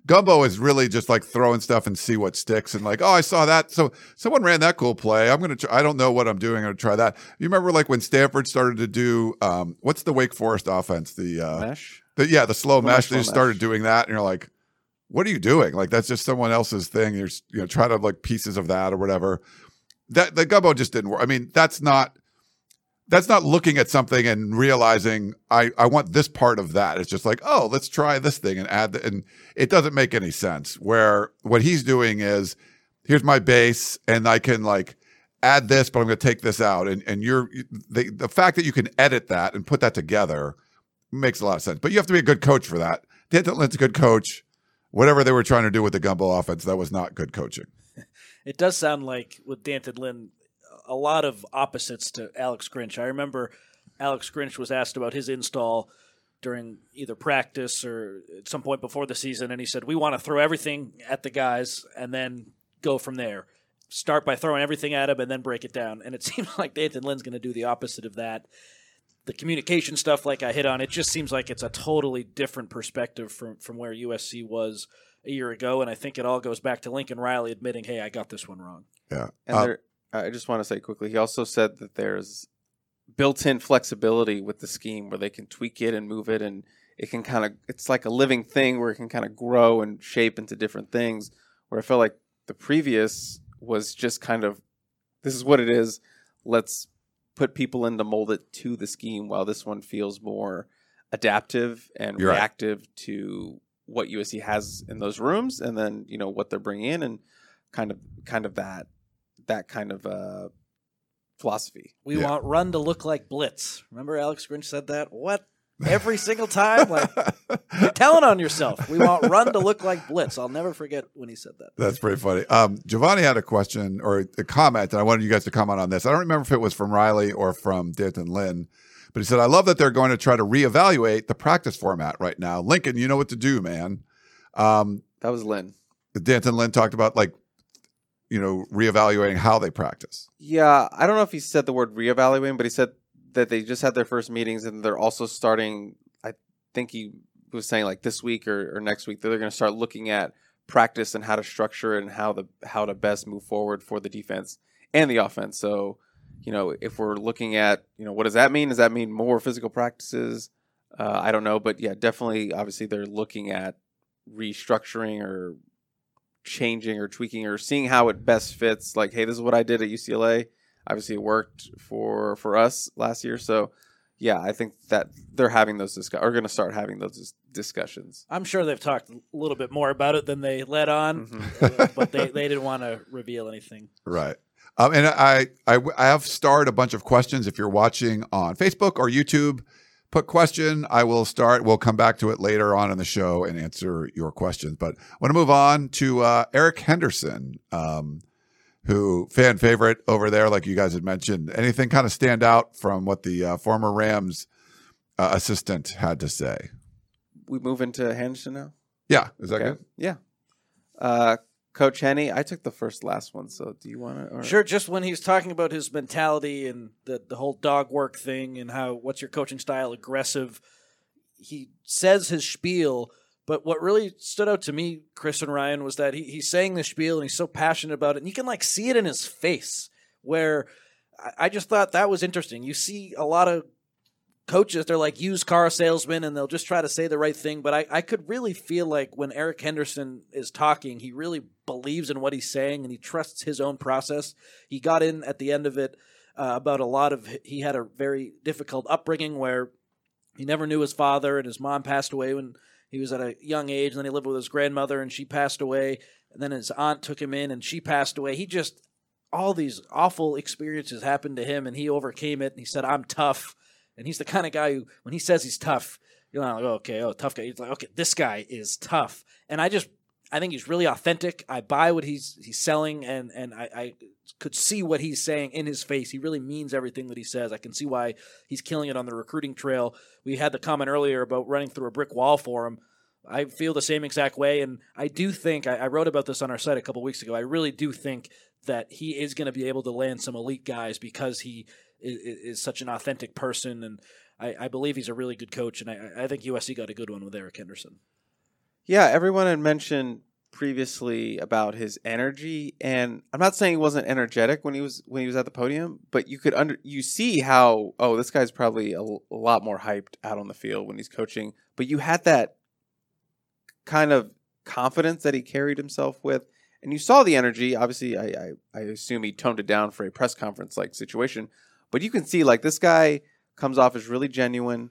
Gumbo is really just like throwing stuff and see what sticks and like, oh, I saw that. So someone ran that cool play. I'm going to, I don't know what I'm doing. I'm going to try that. You remember like when Stanford started to do, um, what's the Wake Forest offense? The, uh, mesh? The, yeah, the slow, slow mesh. mesh. They just started doing that. And you're like, what are you doing? Like, that's just someone else's thing. You're, you know, try to have like pieces of that or whatever. That the Gumbo just didn't work. I mean, that's not, That's not looking at something and realizing I, I want this part of that. It's just like, oh, let's try this thing and add the, and it doesn't make any sense. Where what he's doing is, here's my base, and I can like add this, but I'm going to take this out. And and you're the the fact that you can edit that and put that together makes a lot of sense. But you have to be a good coach for that. D'Anton Lynn's a good coach. Whatever they were trying to do with the Gumbo offense, that was not good coaching. It does sound like with D'Anton Lynn, a lot of opposites to Alex Grinch. I remember Alex Grinch was asked about his install during either practice or at some point before the season, and he said, we want to throw everything at the guys and then go from there. Start by throwing everything at them and then break it down. And it seems like D'Anton Lynn's going to do the opposite of that. The communication stuff, like I hit on, it just seems like it's a totally different perspective from, from where U S C was a year ago, and I think it all goes back to Lincoln Riley admitting, hey, I got this one wrong. Yeah. And Uh, there, I just want to say quickly, he also said that there's built-in flexibility with the scheme where they can tweak it and move it, and it can kind of, it's like a living thing where it can kind of grow and shape into different things, where I felt like the previous was just kind of, this is what it is, let's put people in to mold it to the scheme, while this one feels more adaptive and You're right. reactive to what U S C has in those rooms, and then, you know, what they're bringing in, and kind of kind of that that kind of uh, philosophy. We Yeah. want run to look like blitz. Remember Alex Grinch said that? What? Every single time? Like, you're telling on yourself. We want run to look like blitz. I'll never forget when he said that. That's pretty funny. Um, Giovanni had a question or a comment, and I wanted you guys to comment on this. I don't remember if it was from Riley or from D'Anton Lynn, but he said, I love that they're going to try to reevaluate the practice format right now. Lincoln, you know what to do, man. Um, That was Lynn. D'Anton Lynn talked about, like, you know, reevaluating how they practice. Yeah, I don't know if he said the word reevaluating, but he said that they just had their first meetings, and they're also starting, I think he was saying like this week or, or next week, that they're going to start looking at practice and how to structure it and how the how to best move forward for the defense and the offense. So, you know, if we're looking at, you know, what does that mean? Does that mean more physical practices? Uh, I don't know. But yeah, definitely, obviously, they're looking at restructuring or changing or tweaking or seeing how it best fits. Like, hey, this is what I did at U C L A. Obviously, it worked for for us last year. So, yeah, I think that they're having those discuss are going to start having those dis- discussions. I'm sure they've talked a little bit more about it than they let on, Mm-hmm. uh, but they, they didn't want to reveal anything. Right. Um, and I, I, I have starred a bunch of questions. If you're watching on Facebook or YouTube, put question. I will start. We'll come back to it later on in the show and answer your questions. But I want to move on to uh, Eric Henderson, um, who fan favorite over there, like you guys had mentioned. Anything kind of stand out from what the uh, former Rams uh, assistant had to say? We move into Henderson now. Yeah. Is that Okay. good? Yeah. Uh, Coach Henny, I took the first last one, so do you want to? Sure, just when he was talking about his mentality and the, the whole dog work thing and how what's your coaching style, aggressive, he says his spiel, but what really stood out to me, Chris and Ryan, was that he, he's saying the spiel and he's so passionate about it, and you can like see it in his face, where I, I just thought that was interesting. You see a lot of coaches, they're like used car salesmen and they'll just try to say the right thing. But I, I could really feel like when Eric Henderson is talking, he really believes in what he's saying and he trusts his own process. He got in at the end of it uh, about a lot of, he had a very difficult upbringing where he never knew his father and his mom passed away when he was at a young age. And then he lived with his grandmother and she passed away. And then his aunt took him in and she passed away. He just, all these awful experiences happened to him and he overcame it. And he said, I'm tough. And he's the kind of guy who, when he says he's tough, you're not like, oh, okay, oh, tough guy. He's like, okay, this guy is tough. And I just, I think he's really authentic. I buy what he's he's selling, and and I, I could see what he's saying in his face. He really means everything that he says. I can see why he's killing it on the recruiting trail. We had the comment earlier about running through a brick wall for him. I feel the same exact way, and I do think, I, I wrote about this on our site a couple weeks ago, I really do think that he is going to be able to land some elite guys because he is, is such an authentic person, and I, I believe he's a really good coach, and I, I think U S C got a good one with Eric Henderson. Yeah, everyone had mentioned previously about his energy, and I'm not saying he wasn't energetic when he was when he was at the podium, but you could under you see how oh this guy's probably a, a lot more hyped out on the field when he's coaching, but you had that kind of confidence that he carried himself with, and you saw the energy. Obviously, I I, I assume he toned it down for a press conference like situation, but you can see like this guy comes off as really genuine.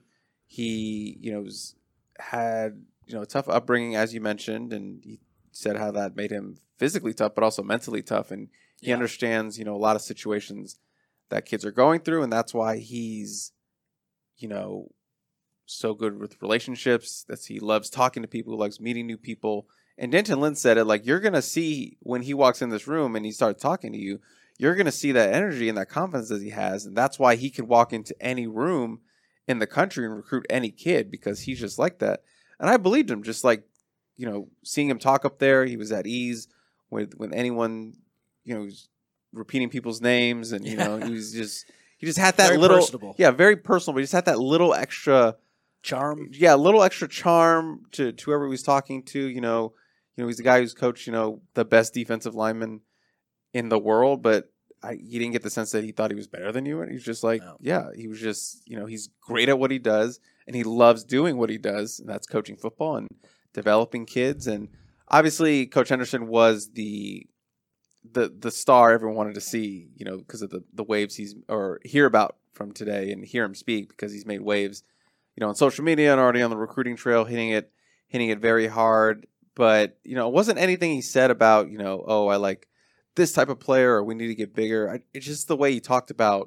He you know was, had you know a tough upbringing, as you mentioned, and he said how that made him physically tough, but also mentally tough. And he yeah. understands, you know, a lot of situations that kids are going through. And that's why he's, you know, so good with relationships. That's he loves talking to people, loves meeting new people. And D'Anton Lynn said it like, you're going to see when he walks in this room and he starts talking to you, you're going to see that energy and that confidence that he has. And that's why he can walk into any room in the country and recruit any kid, because he's just like that. And I believed him, just like, you know, seeing him talk up there, he was at ease with when anyone, you know, was repeating people's names, and you know, he was just he just had that very little, personable. yeah, very personal. But he just had that little extra charm, yeah, a little extra charm to, to whoever he was talking to. You know, you know, he's the guy who's coached, you know, the best defensive lineman in the world, but I, you didn't get the sense that he thought he was better than you. And he's just like, no. yeah, he was just, you know, he's great at what he does, and he loves doing what he does, and that's coaching football and developing kids. And obviously Coach Henderson was the the the star everyone wanted to see, you know, because of the, the waves he's or hear about from today and hear him speak, because he's made waves, you know, on social media and already on the recruiting trail, hitting it hitting it very hard. But, you know, it wasn't anything he said about, you know, oh, I like this type of player or we need to get bigger. I, it's just the way he talked about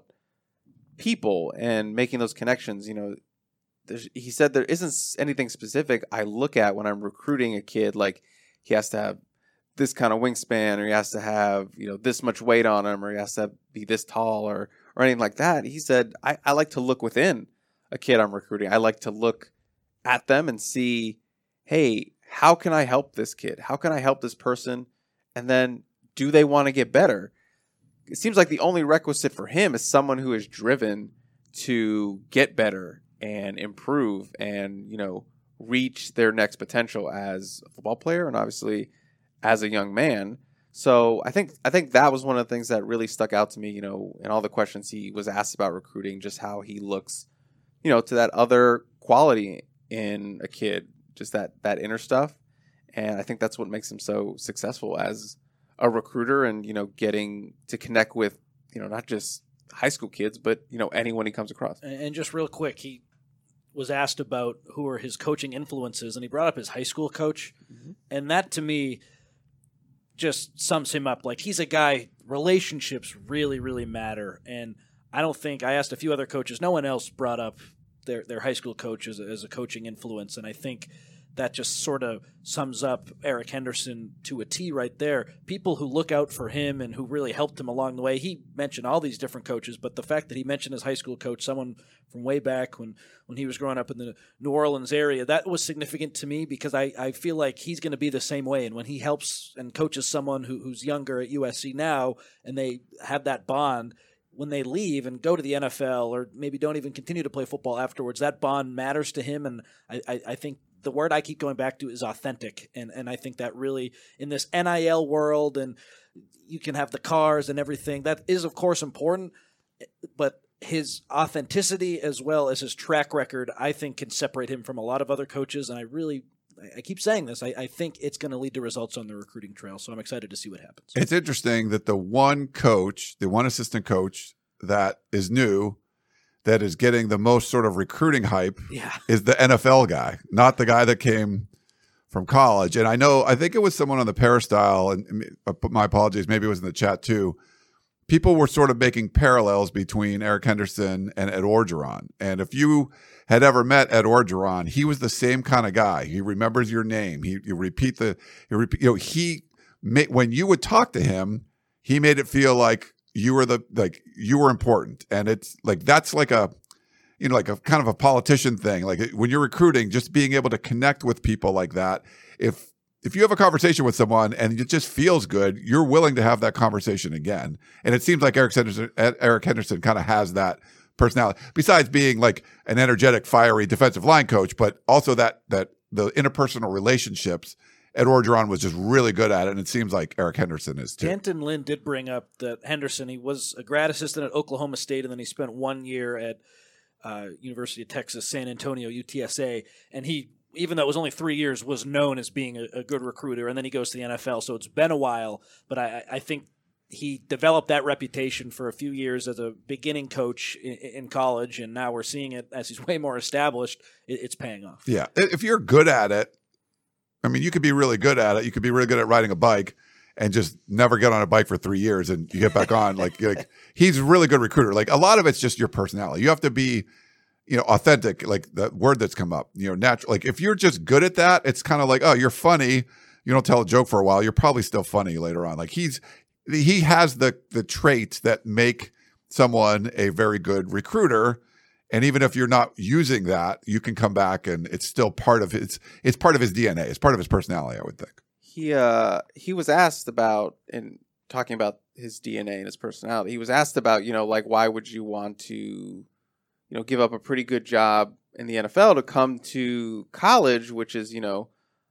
people and making those connections, you know. There's, he said there isn't anything specific I look at when I'm recruiting a kid, like he has to have this kind of wingspan, or he has to have, you know, this much weight on him, or he has to be this tall, or or anything like that. He said, I, I like to look within a kid I'm recruiting. I like to look at them and see, hey, how can I help this kid? How can I help this person? And then, do they want to get better? It seems like the only requisite for him is someone who is driven to get better and improve and, you know, reach their next potential as a football player and obviously as a young man. So I think I think that was one of the things that really stuck out to me, you know, in all the questions he was asked about recruiting, just how he looks, you know, to that other quality in a kid, just that that inner stuff. And I think that's what makes him so successful as a recruiter, and, you know, getting to connect with, you know, not just high school kids, but, you know, anyone he comes across. And just real quick, he was asked about who are his coaching influences, and he brought up his high school coach. Mm-hmm. And that, to me, just sums him up. Like, he's a guy, relationships really, really matter. And I don't think, I asked a few other coaches, no one else brought up their, their high school coach as a, as a coaching influence. And I think that just sort of sums up Eric Henderson to a T right there. People who look out for him and who really helped him along the way. He mentioned all these different coaches, but the fact that he mentioned his high school coach, someone from way back when, when he was growing up in the New Orleans area, that was significant to me, because I, I feel like he's going to be the same way. And when he helps and coaches someone who, who's younger at U S C now, and they have that bond, when they leave and go to the N F L or maybe don't even continue to play football afterwards, that bond matters to him. And I, I, I think the word I keep going back to is authentic. And and I think that really, in this N I L world, and you can have the cars and everything, that is, of course, important. But his authenticity as well as his track record, I think, can separate him from a lot of other coaches. And I really, I keep saying this, I, I think it's going to lead to results on the recruiting trail. So I'm excited to see what happens. It's interesting that the one coach, the one assistant coach that is new, that is getting the most sort of recruiting hype, yeah. is the N F L guy, not the guy that came from college. And I know, I think it was someone on the Peristyle, and my apologies, maybe it was in the chat too. People were sort of making parallels between Eric Henderson and Ed Orgeron. And if you had ever met Ed Orgeron, he was the same kind of guy. He remembers your name. He you repeat the, you, repeat, you know, he made, when you would talk to him, he made it feel like you were the, like you were important. And it's like, that's like a, you know, like a kind of a politician thing. Like when you're recruiting, just being able to connect with people like that. If, if you have a conversation with someone and it just feels good, you're willing to have that conversation again. And it seems like Eric Henderson, Eric Henderson kind of has that personality, besides being like an energetic, fiery defensive line coach, but also that, that the interpersonal relationships. Ed Orgeron was just really good at it, and it seems like Eric Henderson is too. D'Anton Lynn did bring up that Henderson, he was a grad assistant at Oklahoma State, and then he spent one year at uh, University of Texas, San Antonio, U T S A, and he, even though it was only three years, was known as being a, a good recruiter, and then he goes to the N F L, so it's been a while, but I, I think he developed that reputation for a few years as a beginning coach in, in college, and now we're seeing it as he's way more established. It, it's paying off. Yeah, if you're good at it, I mean, you could be really good at it. You could be really good at riding a bike and just never get on a bike for three years and you get back on. Like, like he's a really good recruiter. Like a lot of it's just your personality. You have to be, you know, authentic, like the word that's come up, you know, natural. Like if you're just good at that, it's kind of like, oh, you're funny. You don't tell a joke for a while. You're probably still funny later on. Like he's, he has the the traits that make someone a very good recruiter. And even if you're not using that, you can come back and it's still part of his, it's part of his D N A. It's part of his personality, I would think. He uh he was asked about, in talking about his D N A and his personality, he was asked about, you know, like, why would you want to, you know, give up a pretty good job in the N F L to come to college, which is, you know,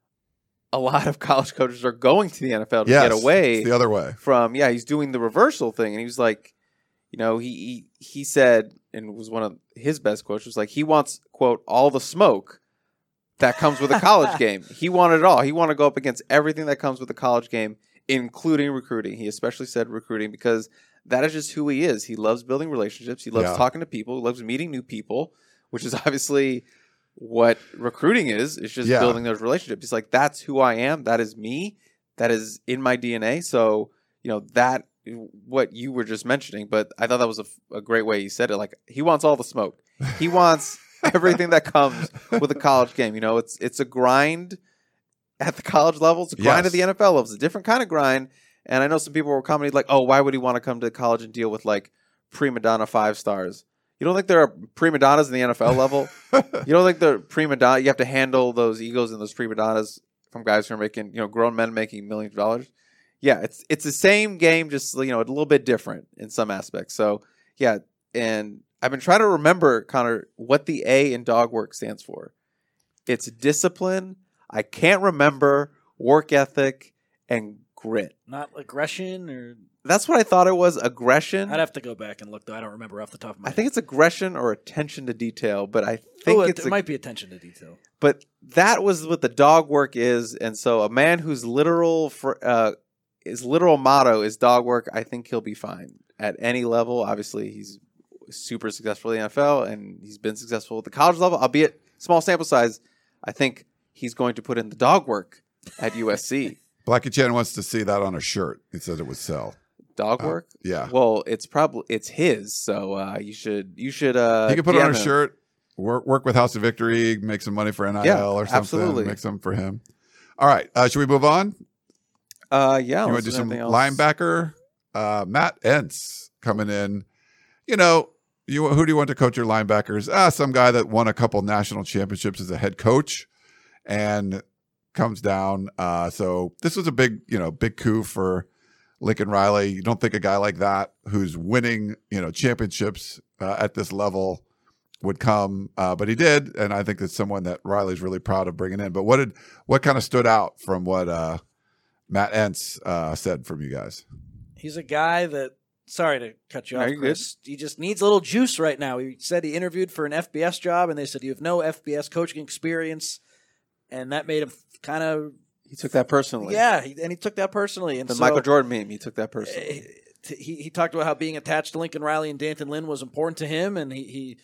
a lot of college coaches are going to the N F L to yes, get away. It's the other way. From, yeah, he's doing the reversal thing. And he was like, you know, he, he, he said, and was one of his best quotes, was like, he wants, quote, all the smoke that comes with a college game. He wanted it all. He wanted to go up against everything that comes with a college game, including recruiting. He especially said recruiting because that is just who he is. He loves building relationships. He loves Yeah. talking to people. He loves meeting new people, which is obviously what recruiting is. It's just Yeah. building those relationships. He's like, that's who I am. That is me. That is in my D N A. So, you know, that, what you were just mentioning, but I thought that was a, a great way he said it. Like, he wants all the smoke. He wants everything that comes with a college game. You know, it's it's a grind at the college level. It's a grind Yes. at the N F L level. It's a different kind of grind. And I know some people were commenting like, oh, why would he want to come to college and deal with like prima donna five stars? You don't think there are prima donnas in the N F L level? You don't think the prima donna, you have to handle those egos and those prima donnas from guys who are making, you know, grown men making millions of dollars? Yeah, it's it's the same game, just, you know, a little bit different in some aspects. So, yeah, and I've been trying to remember, Connor, what the A in dog work stands for. It's discipline. I can't remember work ethic and grit. Not aggression, or That's what I thought it was, aggression. I'd have to go back and look, though. I don't remember off the top of my I head. think it's aggression or attention to detail, but I think oh, it, it's it a- might be attention to detail. But that was what the dog work is, and so a man whose literal for uh, his literal motto is dog work, I think he'll be fine at any level. Obviously, he's super successful in the N F L, and he's been successful at the college level, albeit small sample size. I think he's going to put in the dog work at U S C. Blackie Chan wants to see that on a shirt. He said it would sell. Dog Uh, work? yeah. Well, it's probably it's his, so uh, you should you should. Uh, He could put it D M on a him. shirt, work work with House of Victory, make some money for N I L Yeah, or something. absolutely. Make some for him. All right. Uh, should we move on? Uh, yeah. You want unless to do there's some anything else. linebacker? Uh, Matt Entz coming in. You know, you who do you want to coach your linebackers? Ah, some guy that won a couple national championships as a head coach and comes down. Uh, so this was a big, you know, big coup for Lincoln Riley. You don't think a guy like that who's winning, you know, championships uh, at this level would come, uh, but he did, and I think that's someone that Riley's really proud of bringing in. But what did what kind of stood out from what uh, Matt Entz uh, said from you guys? He's a guy that, sorry to cut you No, off, you're Chris. He just needs a little juice right now. He said he interviewed for an F B S job, and they said, you have no F B S coaching experience. And that made him kind of, He took that personally. yeah, he, and he took that personally. And The so, Michael Jordan meme. He took that personally. uh, He, he talked about how being attached to Lincoln Riley and D'Anton Lynn was important to him, and he, he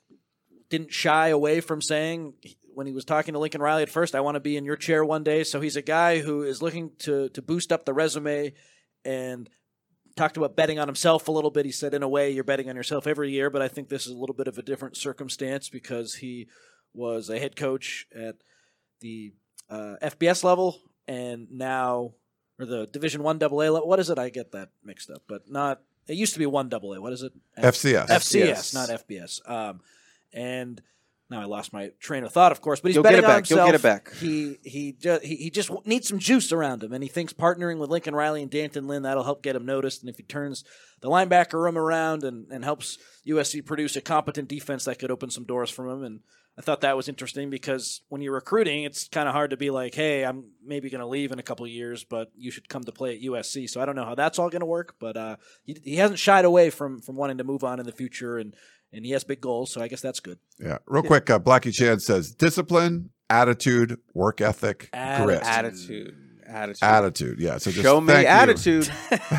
didn't shy away from saying when he was talking to Lincoln Riley at first, I want to be in your chair one day. So he's a guy who is looking to to boost up the resume, and talked about betting on himself a little bit. He said, in a way, you're betting on yourself every year, but I think this is a little bit of a different circumstance because he was a head coach at the uh, F B S level and now, or the Division One Double A level. What is it? I get that mixed up, but not. It used to be one Double A. What is it? F C S. F C S, F C S. not F B S. Um, and Now I lost my train of thought, of course, but he's You'll betting get it on back. You'll himself. get it back. He he just he, he just needs some juice around him, and he thinks partnering with Lincoln Riley and D'Anton Lynn that'll help get him noticed. And if he turns the linebacker room around and, and helps U S C produce a competent defense, that could open some doors for him. And I thought that was interesting because when you're recruiting, it's kind of hard to be like, hey, I'm maybe going to leave in a couple of years, but you should come to play at U S C. So I don't know how that's all going to work, but uh, he he hasn't shied away from from wanting to move on in the future, and and he has big goals, so I guess that's good. Yeah. Real quick, uh, Blackie Chan says discipline, attitude, work ethic, Attitude. grit. Attitude. Attitude. Attitude. Yeah. So just Show me thank you. attitude.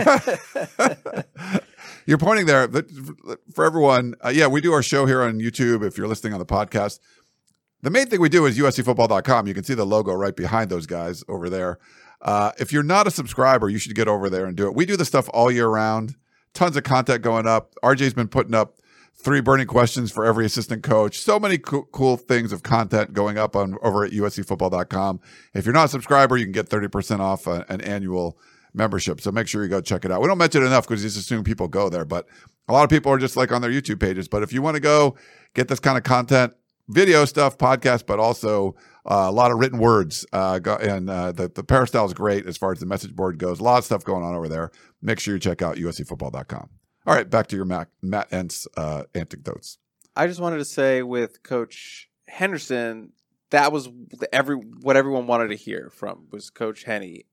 You're pointing there that for everyone. Uh, yeah, we do our show here on YouTube. If you're listening on the podcast, the main thing we do is U S C football dot com. You can see the logo right behind those guys over there. Uh, if you're not a subscriber, you should get over there and do it. We do the stuff all year round. Tons of content going up. R J's been putting up three burning questions for every assistant coach. So many co- cool things of content going up on over at U S C football dot com. If you're not a subscriber, you can get thirty percent off a, an annual membership. So make sure you go check it out. We don't mention it enough because we just assume people go there, but a lot of people are just like on their YouTube pages. But if you want to go get this kind of content, video stuff, podcast, but also uh, a lot of written words, uh, go, and uh, the, the Peristyle is great as far as the message board goes. A lot of stuff going on over there. Make sure you check out U S C football dot com. All right, back to your Matt, Matt Entz uh, anecdotes. I just wanted to say with Coach Henderson, that was the every what everyone wanted to hear from was Coach Henny.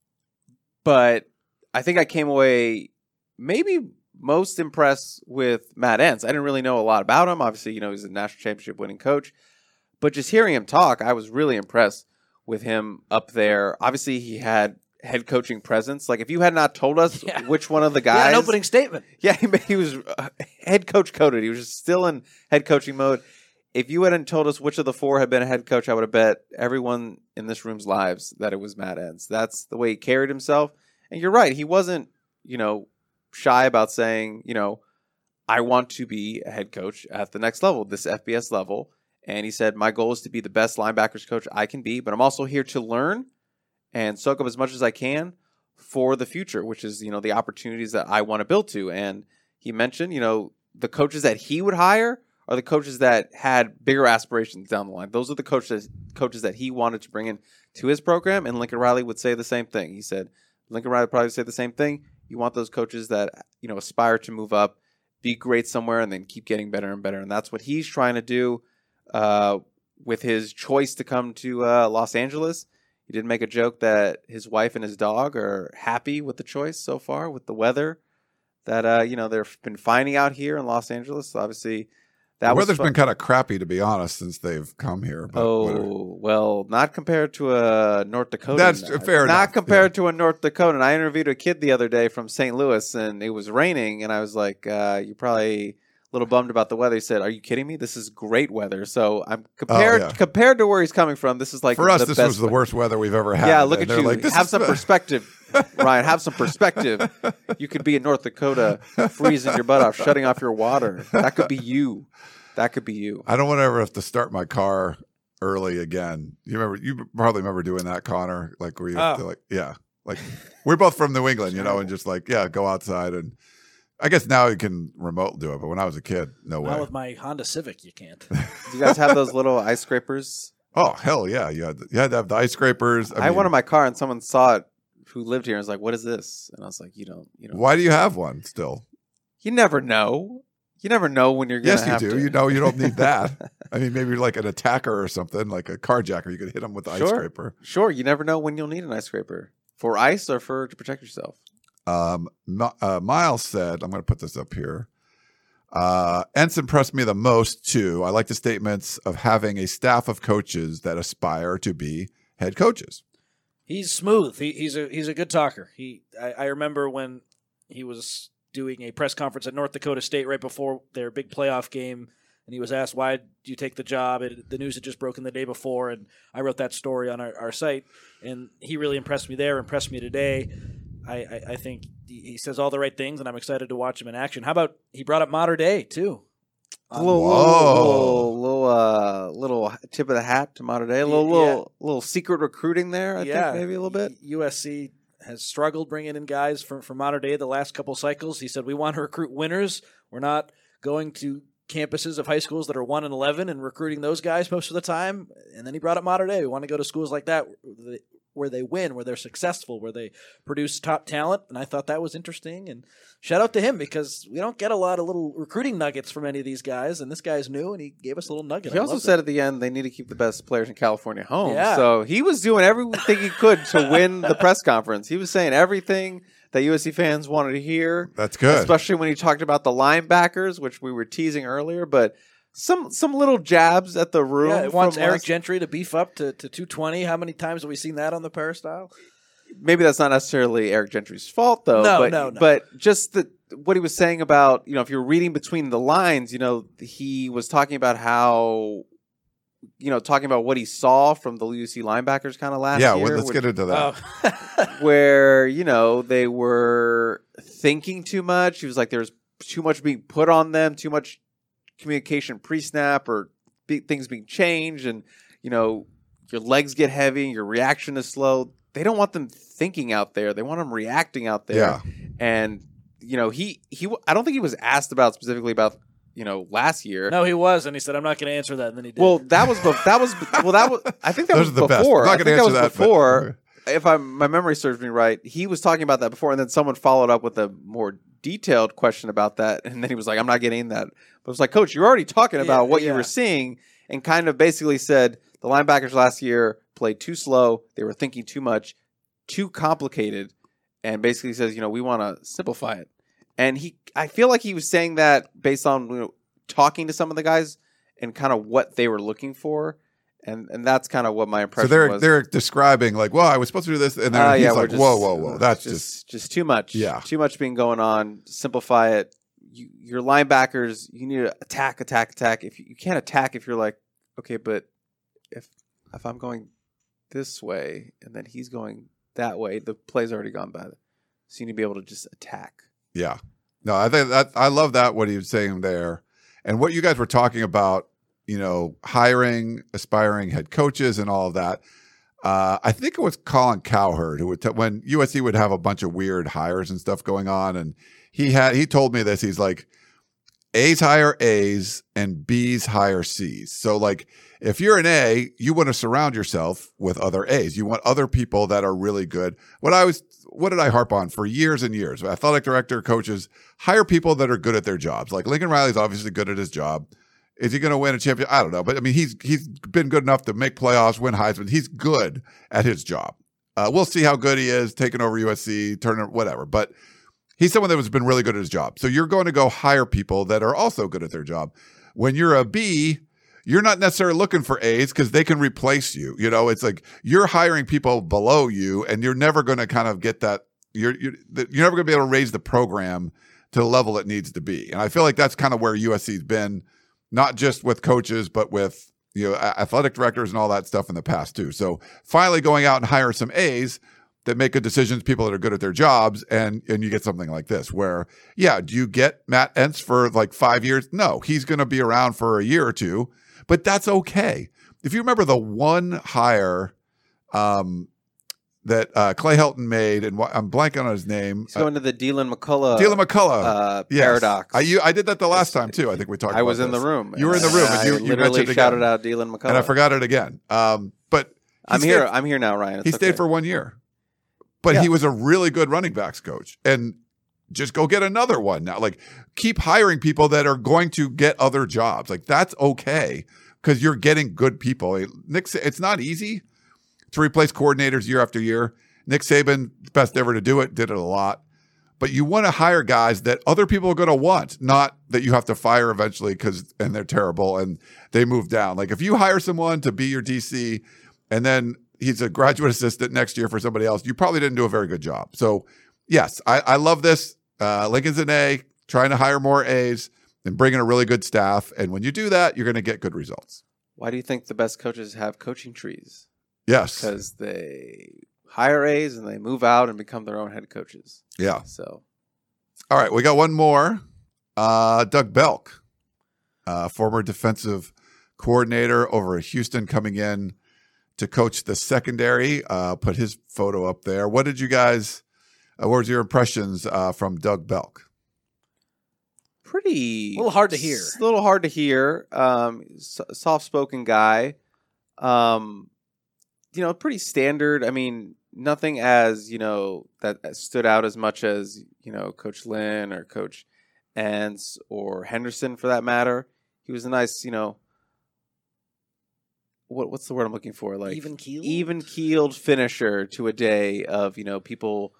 But I think I came away maybe most impressed with Matt Entz. I didn't really know a lot about him. Obviously, you know, he's a national championship winning coach. But just hearing him talk, I was really impressed with him up there. Obviously, he had head coaching presence. Like, if you had not told us Yeah. which one of the guys... Yeah, an opening statement. Yeah, he, he was uh, head coach coded. He was just still in head coaching mode. If you hadn't told us which of the four had been a head coach, I would have bet everyone in this room's lives that it was Matt Entz. That's the way he carried himself. And you're right. He wasn't, you know, shy about saying, you know, I want to be a head coach at the next level, this F B S level. And he said, my goal is to be the best linebackers coach I can be, but I'm also here to learn and soak up as much as I can for the future, which is, you know, the opportunities that I want to build to. And he mentioned, you know, the coaches that he would hire are the coaches that had bigger aspirations down the line. Those are the coaches coaches that he wanted to bring in to his program. And Lincoln Riley would say the same thing. He said, Lincoln Riley would probably say the same thing. You want those coaches that, you know, aspire to move up, be great somewhere, and then keep getting better and better. And that's what he's trying to do uh, with his choice to come to uh, Los Angeles. He did make a joke that his wife and his dog are happy with the choice so far, with the weather that, uh, you know, they've been finding out here in Los Angeles. Obviously, that the was weather's fun. been kind of crappy, to be honest, since they've come here. But Oh, whatever. well, not compared to a North Dakota. That's fair Not enough, compared yeah. to a North Dakota. I interviewed a kid the other day from Saint Louis, and it was raining, and I was like, uh, you're probably a little bummed about the weather. He said, are you kidding me? This is great weather. So I'm compared Oh, yeah. compared to where he's coming from, this is like For us, the this best was the weather. worst weather we've ever had. Yeah, look And at they're you. Like, this have is some the- perspective, Ryan. Have some perspective. You could be in North Dakota freezing your butt off, shutting off your water. That could be you. That could be you. I don't want to ever have to start my car early again. You remember? You probably remember doing that, Connor. Like we, have Oh. to like, yeah, like we're both from New England, you know, and just like, yeah, go outside. And I guess now you can remote do it, but when I was a kid, no Not way. with my Honda Civic, you can't. Do you guys have those little ice scrapers? Oh hell yeah, you had you had to have the ice scrapers. I, I, mean, wanted my car, and someone saw it who lived here and was like, "What is this?" And I was like, "You don't, you know, Why do you have one still? you never know. You never know when you're gonna Yes, you have do. to." You know, you don't need that. I mean, maybe like an attacker or something, like a carjacker. You could hit them with the Sure. ice scraper. Sure, you never know when you'll need an ice scraper for ice or for to protect yourself. Um, Mi- uh, Miles said, I'm going to put this up here. Uh, Entz impressed me the most, too. I like the statements of having a staff of coaches that aspire to be head coaches. He's smooth. He, he's a he's a good talker. He I, I remember when he was doing a press conference at North Dakota State right before their big playoff game, and he was asked, why did you take the job? It, the news had just broken the day before, and I wrote that story on our, our site, and he really impressed me there, impressed me today. I, I, I think he says all the right things, and I'm excited to watch him in action. How about he brought up Mater Dei, too? A little, Whoa. little, little, uh, little tip of the hat to Mater Dei. A little, Yeah. little, little secret recruiting there. I yeah, think maybe a little bit. U S C has struggled bringing in guys from, from Mater Dei the last couple cycles. He said, we want to recruit winners. We're not going to campuses of high schools that are one and eleven and recruiting those guys most of the time. And then he brought up Mater Dei. We want to go to schools like that where they win, where they're successful, where they produce top talent. And I thought that was interesting. And shout out to him because we don't get a lot of little recruiting nuggets from any of these guys. And this guy's new, and he gave us a little nugget. He I also loved said it. at the end they need to keep the best players in California home. Yeah. So he was doing everything he could to win the press conference. He was saying everything that U S C fans wanted to hear. That's good. Especially when he talked about the linebackers, which we were teasing earlier. But some some little jabs at the room. Yeah, it wants from Eric last- Gentry to beef up to, to two twenty. How many times have we seen that on the Peristyle? Maybe that's not necessarily Eric Gentry's fault, though. No, but, no, no. But just the, what he was saying about, you know, if you're reading between the lines, you know, he was talking about how, you know, talking about what he saw from the U S C linebackers kind of last Yeah, year. well, let's which- get into that. Oh. where, you know, they were thinking too much. He was like, there's too much being put on them, too much communication pre-snap or be- things being changed. And, you know, your legs get heavy, your reaction is slow. They don't want them thinking out there. They want them reacting out there. Yeah. And, you know, he, he, I don't think he was asked about specifically about, you know, last year. No, he was, and he said, I'm not going to answer that, and then he did. Well, that was, bef- that was, well, that was, I think that Those was are the best. before. I'm not I gonna think that was answer that, but- before. If I my memory serves me right, he was talking about that before, and then someone followed up with a more detailed question about that, and then he was like, "I'm not getting that." But it was like, "Coach, you're already talking about Yeah, what you yeah. were seeing," and kind of basically said the linebackers last year played too slow, they were thinking too much, too complicated, and basically says, "You know, we want to simplify it." And he, I feel like he was saying that based on, you know, talking to some of the guys and kind of what they were looking for. And and that's kind of what my So impression they're was. they're describing like, well, I was supposed to do this, and then Uh, he's yeah, we're like, just- whoa, whoa, whoa, that's just, just just too much. Yeah. Too much being going on. Simplify it. You, your linebackers, you need to attack, attack, attack. If you, you can't attack if you're like, okay, but if if I'm going this way and then he's going that way, the play's already gone by. So you need to be able to just attack. yeah. No, I think that I love that what he was saying there, and what you guys were talking about. You know, hiring aspiring head coaches and all of that. Uh, I think it was Colin Cowherd who would t- when U S C would have a bunch of weird hires and stuff going on, and he had he told me this. He's like, A's hire A's and B's hire C's. So like, if you're an A, you want to surround yourself with other A's. You want other people that are really good. What I was, what did I harp on for years and years? Athletic director, coaches hire people that are good at their jobs. Like Lincoln Riley's obviously good at his job. Is he going to win a championship? I don't know. But I mean, he's he's been good enough to make playoffs, win Heisman. He's good at his job. Uh, we'll see how good he is taking over U S C, turning whatever. But he's someone that has been really good at his job. So you're going to go hire people that are also good at their job. When you're a B, you're not necessarily looking for A's because they can replace you. You know, it's like you're hiring people below you, and you're never going to kind of get that. You're you're, you're never going to be able to raise the program to the level it needs to be. And I feel like that's kind of where U S C's been. Not just with coaches, but with, you know, athletic directors and all that stuff in the past too. So finally going out and hire some A's that make good decisions, people that are good at their jobs, and and you get something like this where, yeah, do you get Matt Entz for like five years? No, he's going to be around for a year or two, but that's okay. If you remember the one hire um, that uh, Clay Helton made, and wh- I'm blanking on his name. He's going to the Dylan McCullough, Dylan McCullough uh, Yes. paradox. I, you, I did that the last time too. I think we talked. I about was in this. the room. You were in the room, I and you, you literally mentioned it shouted again. out Dylan McCullough. And I forgot it again. Um, but he I'm stayed, here. I'm here now, Ryan. It's he stayed okay. for one year, but Yeah. he was a really good running backs coach. And just go get another one now. Like, keep hiring people that are going to get other jobs. Like, that's okay because you're getting good people. Nick, it's not easy to replace coordinators year after year. Nick Saban, best ever to do it, did it a lot. But you want to hire guys that other people are going to want, not that you have to fire eventually because and they're terrible and they move down. Like, if you hire someone to be your D C and then he's a graduate assistant next year for somebody else, you probably didn't do a very good job. So, yes, I, I love this. Uh, Lincoln's an A, trying to hire more A's and bring in a really good staff. And when you do that, you're going to get good results. Why do you think the best coaches have coaching trees? Yes. Because they hire A's and they move out and become their own head coaches. Yeah. So, all right, we got one more. Uh, Doug Belk, uh, former defensive coordinator over at Houston, coming in to coach the secondary. Uh, put his photo up there. What did you guys? Uh, what was your impressions uh, from Doug Belk? pretty A little hard to hear. A little hard to hear. Um, soft-spoken guy. Um, you know, pretty standard. I mean, nothing as, you know, that stood out as much as, you know, Coach Lynn or Coach Entz or Henderson for that matter. He was a nice, you know, what what's the word I'm looking for? Like even-keeled? Even-keeled finisher to a day of, you know, people,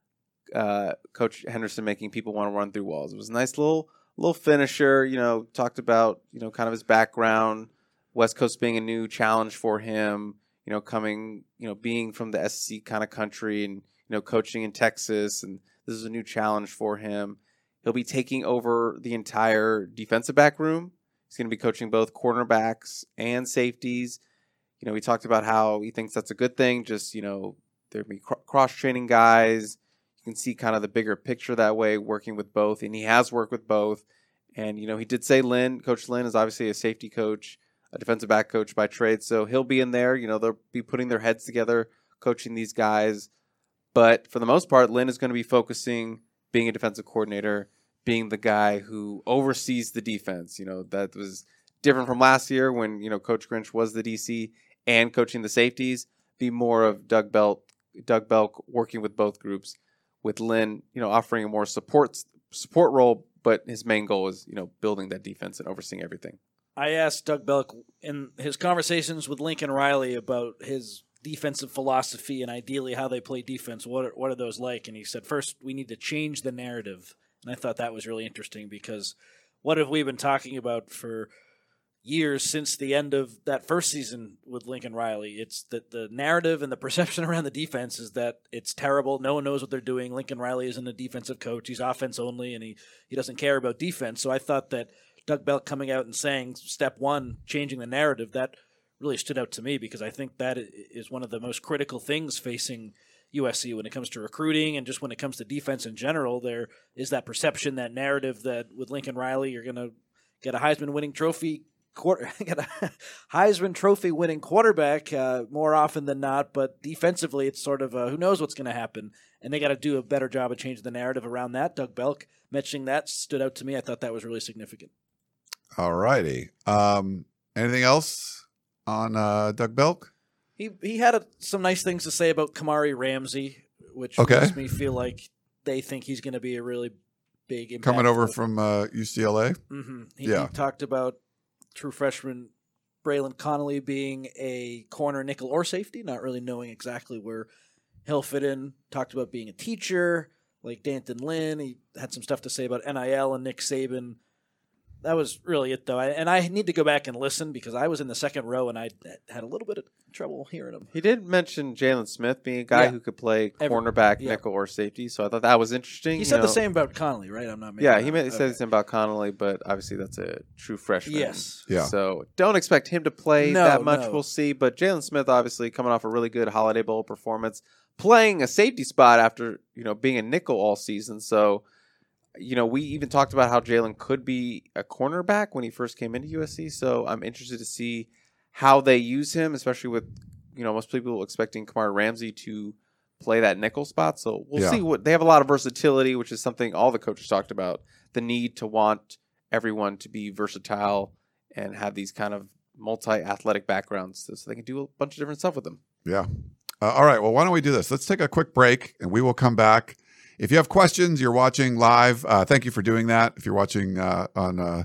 uh, Coach Henderson making people want to run through walls. It was a nice little little finisher, you know, talked about, you know, kind of his background, West Coast being a new challenge for him, you know, coming, you know, being from the S E C kind of country and, you know, coaching in Texas. And this is a new challenge for him. He'll be taking over the entire defensive back room. He's going to be coaching both cornerbacks and safeties. You know, we talked about how he thinks that's a good thing. Just, you know, there'll be cr- cross-training guys. You can see kind of the bigger picture that way, working with both. And he has worked with both. And, you know, he did say Lynn, Coach Lynn is obviously a safety coach, a defensive back coach by trade. So he'll be in there. You know, they'll be putting their heads together, coaching these guys. But for the most part, Lynn is going to be focusing, being a defensive coordinator, being the guy who oversees the defense. You know, that was different from last year when, you know, Coach Grinch was the D C and coaching the safeties. Be more of Doug Belk, Doug Belk working with both groups, with Lynn, you know, offering a more support support role, but his main goal is, you know, building that defense and overseeing everything. I asked Doug Belk in his conversations with Lincoln Riley about his defensive philosophy and ideally how they play defense. What are, what are those like? And he said, first, we need to change the narrative. And I thought that was really interesting because what have we been talking about for years since the end of that first season with Lincoln Riley? It's that the narrative and the perception around the defense is that it's terrible. No one knows what they're doing. Lincoln Riley isn't a defensive coach. He's offense only, and he, he doesn't care about defense. So I thought that Doug Belk coming out and saying step one, changing the narrative, that really stood out to me because I think that is one of the most critical things facing U S C when it comes to recruiting and just when it comes to defense in general. There is that perception, that narrative that with Lincoln Riley, you're going to get a Heisman winning trophy quarter, get a Heisman trophy winning quarterback uh, more often than not. But defensively, it's sort of uh, who knows what's going to happen. And they got to do a better job of changing the narrative around that. Doug Belk mentioning that stood out to me. I thought that was really significant. All righty. Um, anything else on uh, Doug Belk? He he had a, some nice things to say about Kamari Ramsey, which okay. makes me feel like they think he's going to be a really big impact. Coming over from uh, U C L A? Mm-hmm. He, yeah. he talked about true freshman Braylon Connolly being a corner, nickel, or safety, not really knowing exactly where he'll fit in. Talked about being a teacher, like Danton Lynn. He had some stuff to say about N I L and Nick Saban. That was really it, though. I, and I need to go back and listen because I was in the second row and I had a little bit of trouble hearing him. He did mention Jalen Smith being a guy yeah. who could play Every, cornerback, yeah. nickel, or safety. So I thought that was interesting. He you said know. the same about Connolly, right? I'm not. Yeah, he, that. he said okay. the same about Connolly, but obviously that's a true freshman. Yes. Yeah. So don't expect him to play no, that much. No. We'll see. But Jalen Smith, obviously coming off a really good Holiday Bowl performance, playing a safety spot after you know being a nickel all season. So. You know, we even talked about how Jalen could be a cornerback when he first came into U S C. So I'm interested to see how they use him, especially with, you know, most people expecting Kamari Ramsey to play that nickel spot. So we'll yeah. see what they have a lot of versatility, which is something all the coaches talked about. The need to want everyone to be versatile and have these kind of multi-athletic backgrounds so they can do a bunch of different stuff with them. Yeah. Uh, all right. Well, why don't we do this? Let's take a quick break and we will come back. If you have questions, you're watching live. Uh, thank you for doing that. If you're watching uh, on, uh,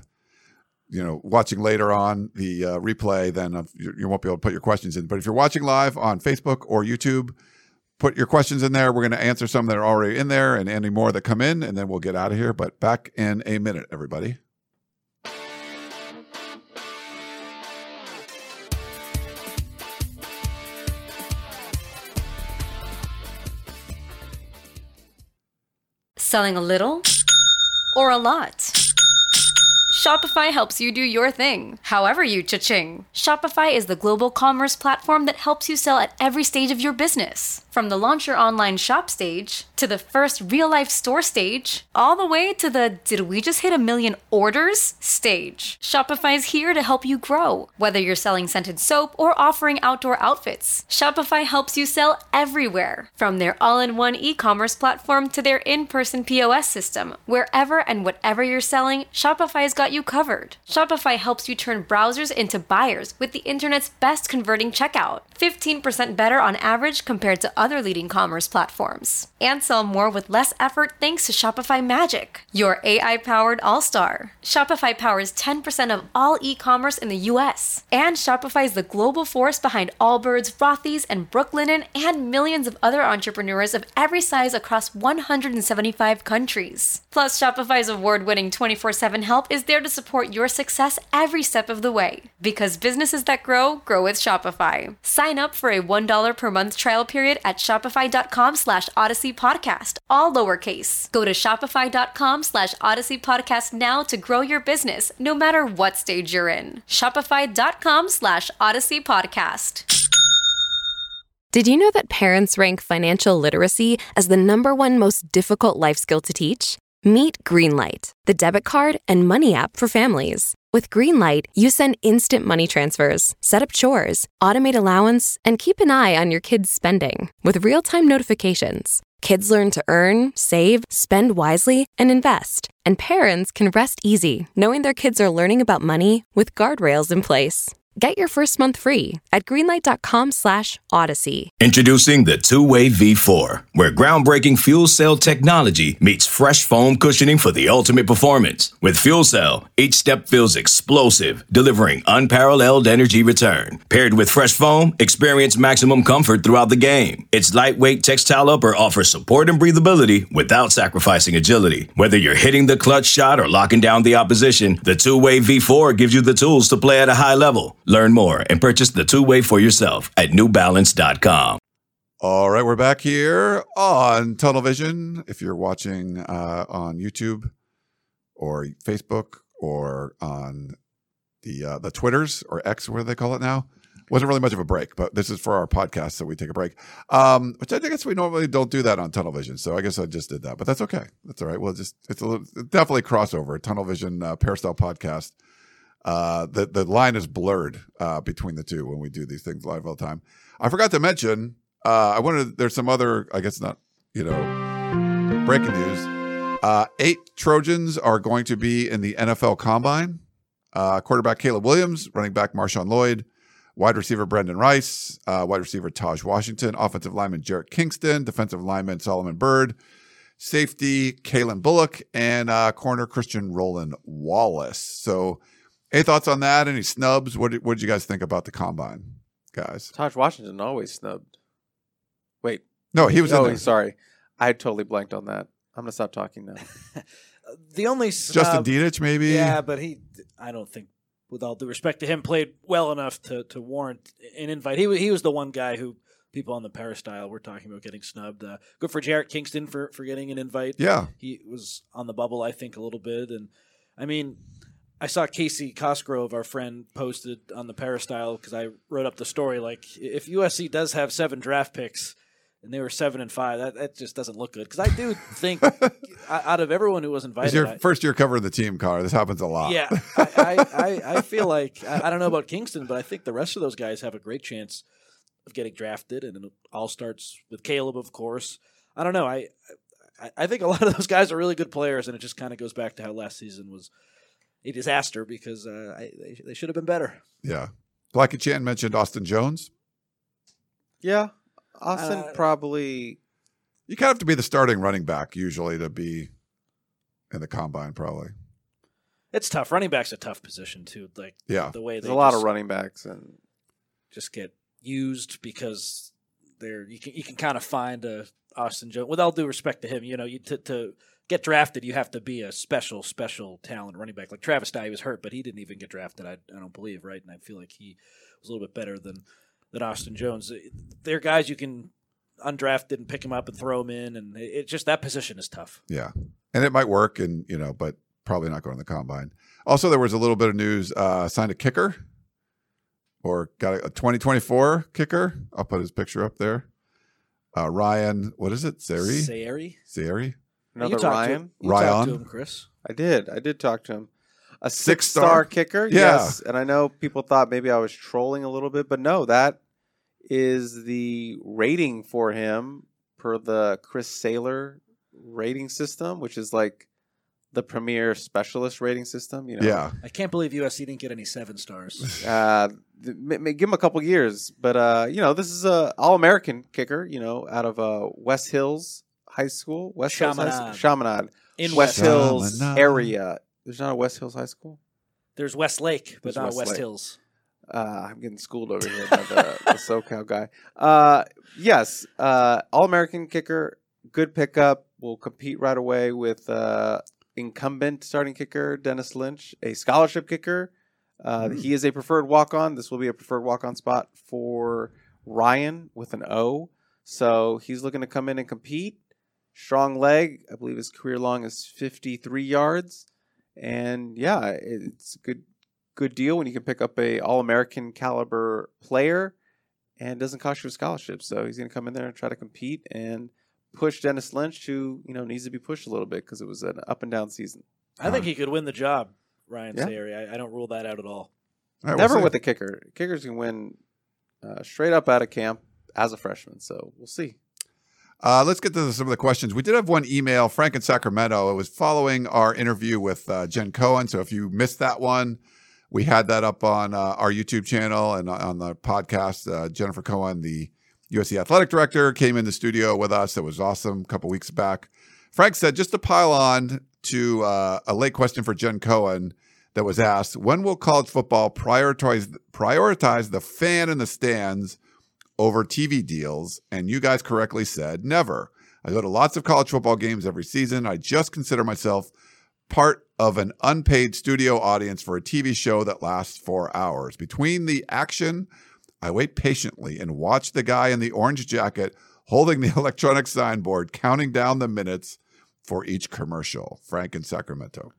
you know, watching later on the uh, replay, then uh, you, you won't be able to put your questions in. But if you're watching live on Facebook or YouTube, put your questions in there. We're going to answer some that are already in there and any more that come in, and then we'll get out of here. But back in a minute, everybody. Selling a little or a lot? Shopify helps you do your thing, however you cha-ching. Shopify is the global commerce platform that helps you sell at every stage of your business. From the launch your online shop stage, to the first real-life store stage, all the way to the did we just hit a million orders stage. Shopify is here to help you grow. Whether you're selling scented soap or offering outdoor outfits, Shopify helps you sell everywhere. From their all-in-one e-commerce platform to their in-person P O S system, wherever and whatever you're selling, Shopify's got you covered. Shopify helps you turn browsers into buyers with the internet's best converting checkout, fifteen percent better on average compared to other leading commerce platforms. And sell more with less effort thanks to Shopify Magic, your A I-powered all-star. Shopify powers ten percent of all e-commerce in the U S. And Shopify is the global force behind Allbirds, Rothy's, and Brooklinen, and millions of other entrepreneurs of every size across one hundred seventy-five countries. Plus, Shopify's award-winning twenty-four seven help is there to support your success every step of the way. Because businesses that grow, grow with Shopify. Sign up for a one dollar per month trial period at shopify.com slash Odyssey Podcast, all lowercase. Go to shopify.com slash Odyssey Podcast now to grow your business, no matter what stage you're in. Shopify.com slash Odyssey Podcast. Did you know that parents rank financial literacy as the number one most difficult life skill to teach? Meet Greenlight, the debit card and money app for families. With Greenlight, you send instant money transfers, set up chores, automate allowance, and keep an eye on your kids' spending with real-time notifications. Kids learn to earn, save, spend wisely, and invest. And parents can rest easy knowing their kids are learning about money with guardrails in place. Get your first month free at greenlight.com slash Odyssey. Introducing the two-way V four, where groundbreaking fuel cell technology meets fresh foam cushioning for the ultimate performance. With fuel cell, each step feels explosive, delivering unparalleled energy return. Paired with fresh foam, experience maximum comfort throughout the game. Its lightweight textile upper offers support and breathability without sacrificing agility. Whether you're hitting the clutch shot or locking down the opposition, the two-way V four gives you the tools to play at a high level. Learn more and purchase the two-way for yourself at new balance dot com. All right, we're back here on Tunnel Vision. If you're watching uh, on YouTube or Facebook or on the uh, the Twitters or X, what do they call it now? Wasn't really much of a break, but this is for our podcast, so we take a break. Um, which I guess we normally don't do that on Tunnel Vision, so I guess I just did that, but that's okay. That's all right. Well, just it's a little, definitely crossover. Tunnel Vision uh, Peristyle podcast. Uh, the the line is blurred uh, between the two when we do these things live all the time. I forgot to mention. Uh, I wanted. There's some other. I guess not. You know, breaking news. Uh, eight Trojans are going to be in the N F L Combine. Uh, quarterback Caleb Williams, running back Marshawn Lloyd, wide receiver Brendan Rice, uh, wide receiver Taj Washington, offensive lineman Jarrett Kingston, defensive lineman Solomon Byrd, safety Kalen Bullock, and uh, corner Christian Roland Wallace. So. Any thoughts on that? Any snubs? What did, what did you guys think about the Combine, guys? Taj Washington always snubbed. Wait. No, he was oh, in there. Sorry. I totally blanked on that. I'm going to stop talking now. The only snub, Justin Dietich, maybe? Yeah, but he, I don't think, with all due respect to him, played well enough to, to warrant an invite. He, he was the one guy who people on the Peristyle were talking about getting snubbed. Uh, good for Jarrett Kingston for, for getting an invite. Yeah. He was on the bubble, I think, a little bit. And, I mean... I saw Casey Cosgrove, our friend, posted on the Peristyle because I wrote up the story. Like, if U S C does have seven draft picks and they were seven and five, that, that just doesn't look good. Because I do think out of everyone who was invited, it's your I, first year covering the team, Carr. This happens a lot. Yeah, I, I, I, I feel like I, I don't know about Kingston, but I think the rest of those guys have a great chance of getting drafted, and it all starts with Caleb, of course. I don't know. I, I, I think a lot of those guys are really good players, and it just kind of goes back to how last season was a disaster because uh, I, they, they should have been better. Yeah. Blackie Chan mentioned Austin Jones. Yeah. Austin uh, probably. You kind of have to be the starting running back usually to be in the Combine, probably. It's tough. Running back's a tough position, too. Like yeah. the way There's they a lot just, of running backs and just get used because they're you can you can kind of find a Austin Jones. With all due respect to him, you know, you to, to get drafted, you have to be a special, special talent running back. Like Travis Dye was hurt, but he didn't even get drafted, I, I don't believe, right? And I feel like he was a little bit better than, than Austin Jones. They're guys you can undrafted and pick him up and throw him in, and it, it just that position is tough. Yeah. And it might work, and you know, but probably not going to the combine. Also, there was a little bit of news. Uh, signed a kicker, or got a, a twenty twenty-four kicker. I'll put his picture up there. Uh, Ryan, what is it? Sayeri? Sayeri? Sayeri? Another you talked Ryan? To him. You Ryan? talked to him, Chris. I did. I did talk to him. A Six-star? six-star kicker? Yeah. Yes. And I know people thought maybe I was trolling a little bit, but no, that is the rating for him per the Chris Saylor rating system, which is like the premier specialist rating system. You know? Yeah. I can't believe U S C didn't get any seven stars. Uh, th- m- m- give him a couple years. But, uh, you know, this is a All-American kicker, you know, out of uh, West Hills High School. West Hills High School? Chaminade. In West West Hills Chaminade. area. There's not a West Hills High School? There's Westlake, but There's not West West Lake. Hills. Uh, I'm getting schooled over here by the, the SoCal guy. Uh, yes, uh, All-American kicker, good pickup. Will compete right away with uh, incumbent starting kicker Dennis Lynch, a scholarship kicker. Uh, Mm. He is a preferred walk-on. This will be a preferred walk-on spot for Ryan with an O. So he's looking to come in and compete. Strong leg. I believe his career long is fifty-three yards. And yeah, it's a good good deal when you can pick up a All-American caliber player and it doesn't cost you a scholarship. So he's going to come in there and try to compete and push Dennis Lynch, who, you know, needs to be pushed a little bit because it was an up and down season. I think he could win the job, Ryan Yeah. Sayeri. I, I don't rule that out at all. All right, we'll Never see. with the kicker. Kickers can win uh, straight up out of camp as a freshman. So we'll see. Uh, let's get to some of the questions. We did have one email, Frank in Sacramento. It was following our interview with uh, Jen Cohen. So if you missed that one, we had that up on uh, our YouTube channel and on the podcast. Uh, Jennifer Cohen, the U S C athletic director, came in the studio with us. It was awesome a couple weeks back. Frank said, just to pile on to uh, a late question for Jen Cohen that was asked, when will college football prioritize prioritize the fan in the stands over T V deals? And you guys correctly said never. I go to lots of college football games every season. I just consider myself part of an unpaid studio audience for a T V show that lasts four hours. Between the action, I wait patiently and watch the guy in the orange jacket holding the electronic signboard, counting down the minutes for each commercial. Frank in Sacramento.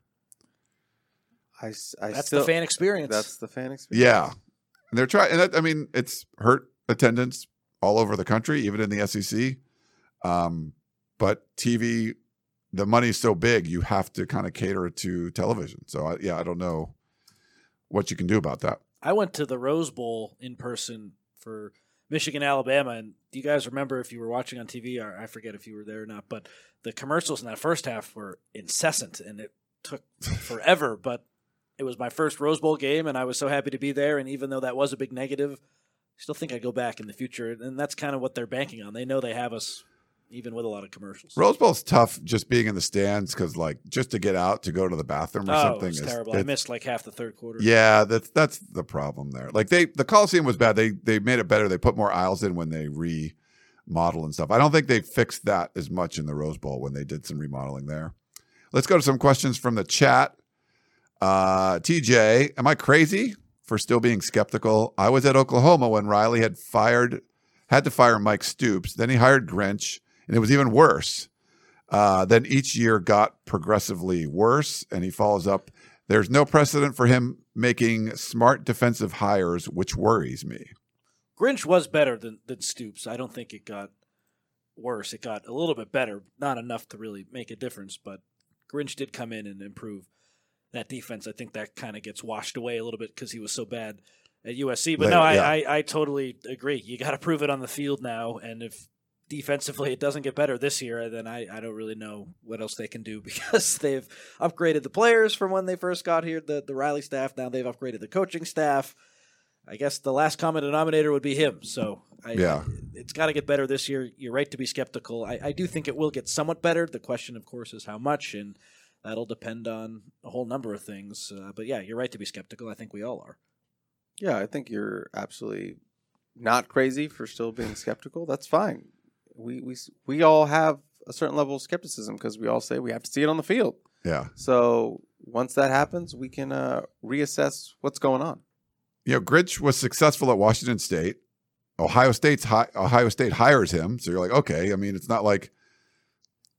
I, s- I That's still, the fan experience. That's the fan experience. Yeah. And they're trying, and that, I mean, it's hurt attendance all over the country, even in the S E C. Um, but T V, the money's so big, you have to kind of cater it to television. So, I, yeah, I don't know what you can do about that. I went to the Rose Bowl in person for Michigan, Alabama, and do you guys remember if you were watching on T V, or I forget if you were there or not, but the commercials in that first half were incessant, and it took forever, but it was my first Rose Bowl game, and I was so happy to be there, and even though that was a big negative, I still think I'd go back in the future, and that's kind of what they're banking on. They know they have us even with a lot of commercials. Rose Bowl's tough just being in the stands because, like, just to get out to go to the bathroom or oh, something it's is terrible. I missed like half the third quarter. Yeah, that's that's the problem there. Like they, the Coliseum was bad. They they made it better. They put more aisles in when they remodel and stuff. I don't think they fixed that as much in the Rose Bowl when they did some remodeling there. Let's go to some questions from the chat. Uh, T J, am I crazy for still being skeptical? I was at Oklahoma when Riley had fired, had to fire Mike Stoops. Then he hired Grinch, and it was even worse. Uh, then each year got progressively worse, and he follows up, there's no precedent for him making smart defensive hires, which worries me. Grinch was better than, than Stoops. I don't think it got worse. It got a little bit better, not enough to really make a difference, but Grinch did come in and improve that defense. I think that kind of gets washed away a little bit because he was so bad at U S C. But Later, no, I, yeah. I, I totally agree. You got to prove it on the field now, and if defensively it doesn't get better this year, then I, I don't really know what else they can do because they've upgraded the players from when they first got here, the, the Riley staff. Now they've upgraded the coaching staff. I guess the last common denominator would be him. So I, Yeah. it's got to get better this year. You're right to be skeptical. I, I do think it will get somewhat better. The question, of course, is how much, and that'll depend on a whole number of things. Uh, but yeah, you're right to be skeptical. I think we all are. Yeah, I think you're absolutely not crazy for still being skeptical. That's fine. We we we all have a certain level of skepticism because we all say we have to see it on the field. Yeah. So once that happens, we can uh, reassess what's going on. You know, Grinch was successful at Washington State. Ohio State's hi- Ohio State hires him. So you're like, okay. I mean, it's not like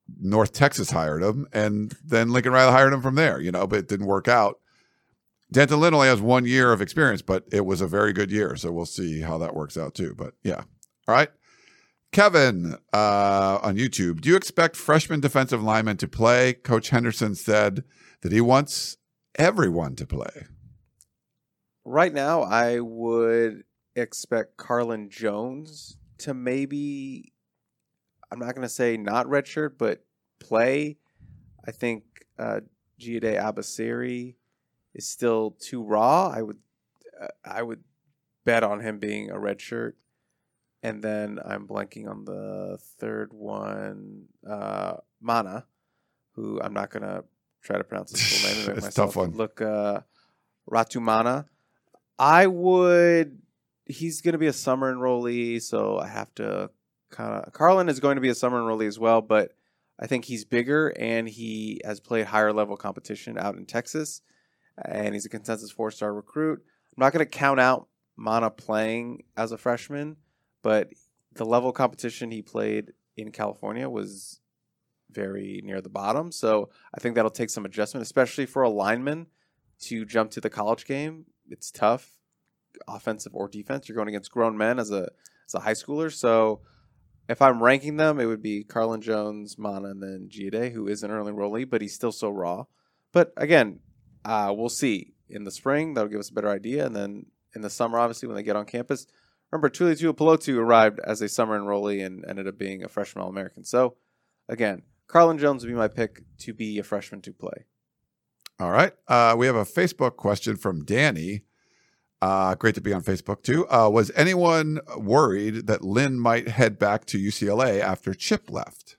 North Texas hired him, and then Lincoln Riley hired him from there, you know, but it didn't work out. Denton Lynn only has one year of experience, but it was a very good year, so we'll see how that works out too. But yeah. All right. Kevin uh, on YouTube, do you expect freshman defensive linemen to play? Coach Henderson said that he wants everyone to play. Right now, I would expect Carlin Jones to maybe, I'm not going to say not redshirt, but play. I think uh, Giade Abasiri is still too raw. I would, uh, I would bet on him being a redshirt. And then I'm blanking on the third one, uh, Mana, who I'm not going to try to pronounce his full name. It's myself. a tough one. Look, uh, Ratumana. I would, he's going to be a summer enrollee, so I have to kind of, Carlin is going to be a summer enrollee as well, but I think he's bigger and he has played higher level competition out in Texas, and he's a consensus four-star recruit. I'm not going to count out Mana playing as a freshman, but the level of competition he played in California was very near the bottom. So I think that'll take some adjustment, especially for a lineman to jump to the college game. It's tough, offensive or defense. You're going against grown men as a as a high schooler. So if I'm ranking them, it would be Carlin Jones, Mana, and then Giade, who is an early enrollee, but he's still so raw. But again, uh, we'll see. In the spring, that'll give us a better idea. And then in the summer, obviously, when they get on campus, remember, Tuli Tuipulotu arrived as a summer enrollee and ended up being a freshman All-American. So, again, Carlin Jones would be my pick to be a freshman to play. All right. Uh, we have a Facebook question from Danny. Uh, great to be on Facebook, too. Uh, was anyone worried that Lynn might head back to U C L A after Chip left?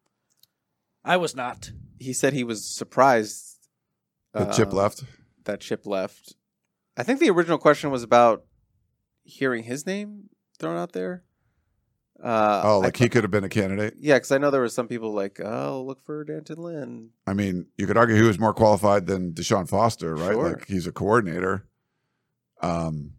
I was not. He said he was surprised That uh, Chip left? That Chip left. I think the original question was about hearing his name thrown out there. Uh, oh, like I, he could have been a candidate? Yeah, because I know there were some people like, oh, look for Danton Lynn. I mean, you could argue he was more qualified than Deshaun Foster, right? Sure. Like he's a coordinator. Um,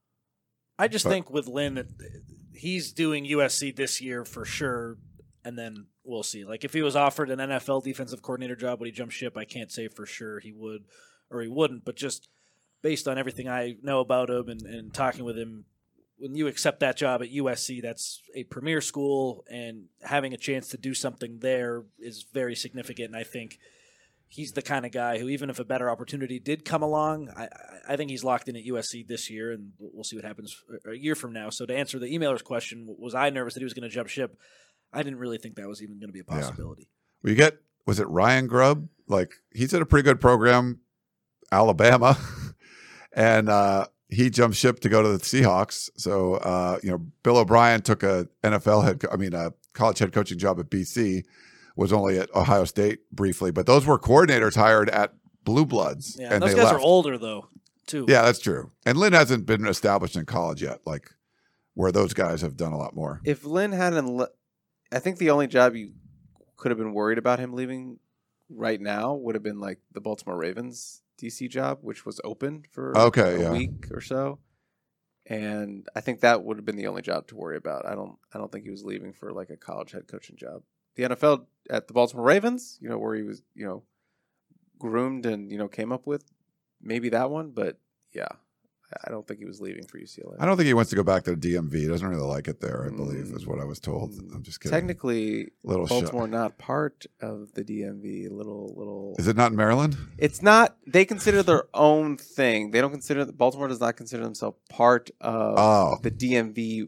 I just but, think with Lynn, that he's doing U S C this year for sure, and then we'll see. Like if he was offered an N F L defensive coordinator job, would he jump ship? I can't say for sure he would or he wouldn't, but just based on everything I know about him and, and talking with him, when you accept that job at U S C, that's a premier school, and having a chance to do something there is very significant. And I think he's the kind of guy who, even if a better opportunity did come along, I, I think he's locked in at U S C this year, and we'll see what happens a year from now. So to answer the emailer's question, was I nervous that he was going to jump ship? I didn't really think that was even going to be a possibility. Yeah. Well, you get, was it Ryan Grubb? Like he's at a pretty good program, Alabama, and uh, he jumped ship to go to the Seahawks. So, uh, you know, Bill O'Brien took a N F L head, co- I mean, a college head coaching job at B C, was only at Ohio State briefly, but those were coordinators hired at Blue Bloods. Yeah, and, and those they guys left. are older though, too. Yeah, that's true. And Lynn hasn't been established in college yet, like where those guys have done a lot more. If Lynn hadn't, le- I think the only job you could have been worried about him leaving right now would have been like the Baltimore Ravens D C job, which was open for okay, a yeah. week or so. And I think that would have been the only job to worry about. I don't I don't think he was leaving for like a college head coaching job. The N F L at the Baltimore Ravens, you know, where he was, you know, groomed and, you know, came up with, maybe that one, but yeah, I don't think he was leaving for U C L A. I don't think he wants to go back to the D M V. He doesn't really like it there, I believe, mm. is what I was told. I'm just kidding. Technically, little Baltimore sh- not part of the D M V. Little, little. Is it not in Maryland? It's not. They consider their own thing. They don't consider, Baltimore does not consider themselves part of oh. the D M V.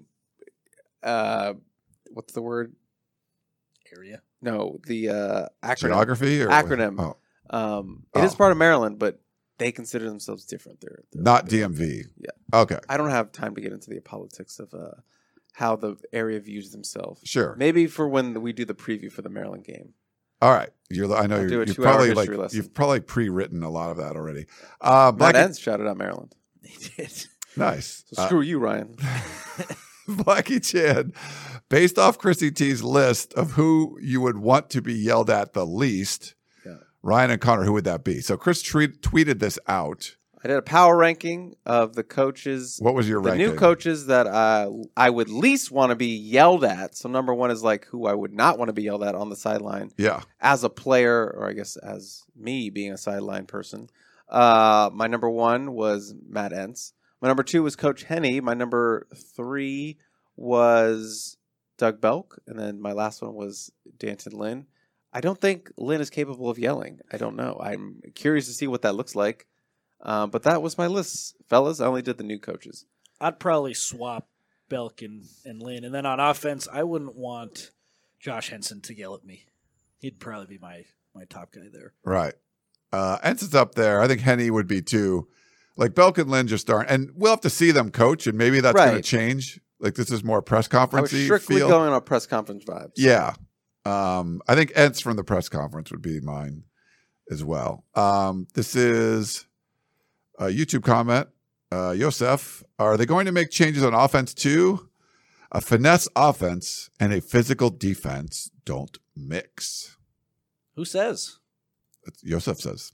Uh, what's the word? Area? No, the uh, acronym. Geography? Or acronym. Oh. Um, it oh. is part of Maryland, but they consider themselves different. They're, they're not they're, D M V. Yeah. Okay. I don't have time to get into the politics of uh, how the area views themselves. Sure. Maybe for when we do the preview for the Maryland game. All right. You're, I know I'll you're, do a you're probably like lesson. you've probably pre-written a lot of that already. Uh, Matt Ends shouted out Maryland. He did. Nice. So screw uh, you, Ryan. Blackie Chan, based off Chrissy T's list of who you would want to be yelled at the least, yeah. Ryan and Connor, who would that be? So Chris tre- tweeted this out. I did a power ranking of the coaches. What was your the ranking? new coaches that uh, I would least want to be yelled at. So number one is like who I would not want to be yelled at on the sideline. Yeah. As a player, or I guess as me being a sideline person. Uh, my number one was Matt Entz. My number two was Coach Henne. My number three was Doug Belk. And then my last one was D'Anton Lynn. I don't think Lynn is capable of yelling. I don't know. I'm curious to see what that looks like. Uh, but that was my list, fellas. I only did the new coaches. I'd probably swap Belk and, and Lynn. And then on offense, I wouldn't want Josh Henson to yell at me. He'd probably be my, my top guy there. Right. Uh, Enson's up there. I think Henne would be too. Like Belk and Lynn just aren't. And we'll have to see them coach, and maybe that's Right. going to change. Like this is more press I was conference-y strictly feel. going on press conference vibes. Yeah. Um, I think Entz from the press conference would be mine as well. Um, this is a YouTube comment. Uh, Yosef, are they going to make changes on offense too? A finesse offense and a physical defense don't mix. Who says? That's, Yosef says.